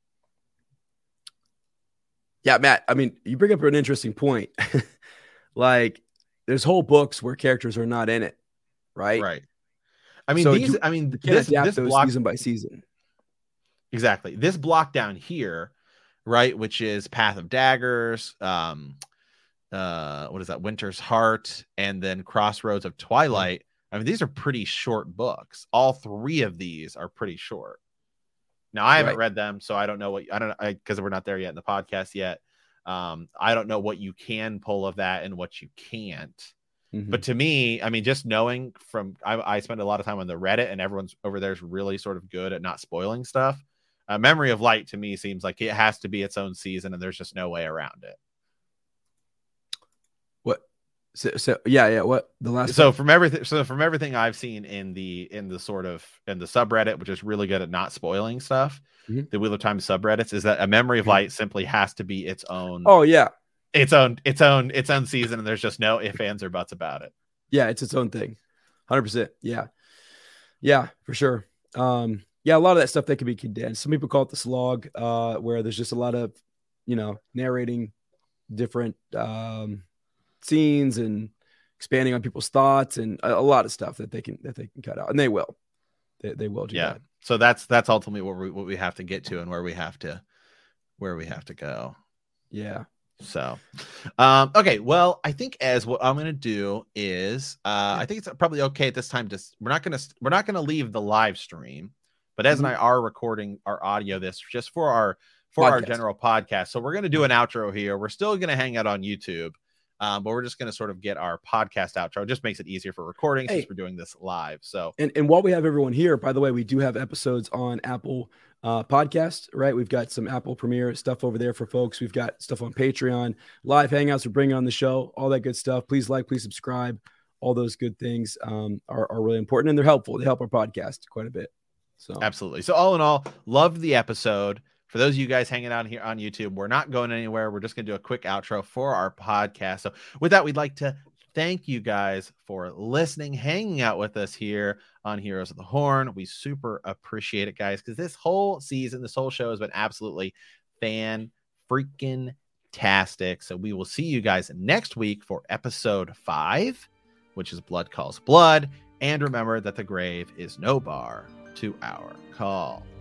Yeah, Matt, I mean, you bring up an interesting point. Like there's whole books where characters are not in it. Right. Right. I mean, so these, you, I mean, you can't this, adapt this those block, season by season. Exactly. This block down here, right, which is Path of Daggers, um, uh, what is that? Winter's Heart, and then Crossroads of Twilight. I mean, these are pretty short books. All three of these are pretty short. Now, I haven't right. read them, so I don't know what I don't I because we're not there yet in the podcast yet. Um, I don't know what you can pull of that and what you can't. Mm-hmm. But to me, I mean, just knowing from I, I spend a lot of time on the Reddit, and everyone's over there is really sort of good at not spoiling stuff. Uh, Memory of Light to me seems like it has to be its own season, and there's just no way around it. What? So, so yeah, yeah. What the last? So from everything, so from everything I've seen in the in the sort of in the subreddit, which is really good at not spoiling stuff, mm-hmm. the Wheel of Time subreddits, is that A Memory of Light mm-hmm. simply has to be its own. Oh yeah, its own its own its own season, and there's just no ifs, ands, or buts about it. Yeah, it's its own thing, one hundred percent. Yeah, yeah, for sure. Um, yeah, a lot of that stuff that can be condensed. Some people call it the slog, uh, where there's just a lot of, you know, narrating different um, scenes and expanding on people's thoughts and a, a lot of stuff that they can that they can cut out, and they will, they, they will do yeah. that. So that's that's ultimately what we what we have to get to and where we have to where we have to go. Yeah. So, um, okay. Well, I think as what I'm going to do is, uh, I think it's probably okay at this time to, we're not going to, we're not going to leave the live stream. But Ez Mhm. and I are recording our audio this just for our for our Podcast. general podcast. So we're going to do an outro here. We're still going to hang out on YouTube, um, but we're just going to sort of get our podcast outro. It just makes it easier for recording Hey. since we're doing this live. So And and while we have everyone here, by the way, we do have episodes on Apple uh, Podcast, right? We've got some Apple Premiere stuff over there for folks. We've got stuff on Patreon, live hangouts we're bringing on the show, all that good stuff. Please like, please subscribe. All those good things um, are, are really important, and they're helpful. They help our podcast quite a bit. So absolutely. So all in all, loved the episode. For those of you guys hanging out here on YouTube, we're not going anywhere. We're just going to do a quick outro for our podcast. So with that, we'd like to thank you guys for listening, hanging out with us here on Heroes of the Horn. We super appreciate it, guys, because this whole season, this whole show has been absolutely fan freaking tastic. So we will see you guys next week for episode five, which is Blood Calls Blood. And remember that the grave is no bar to our call.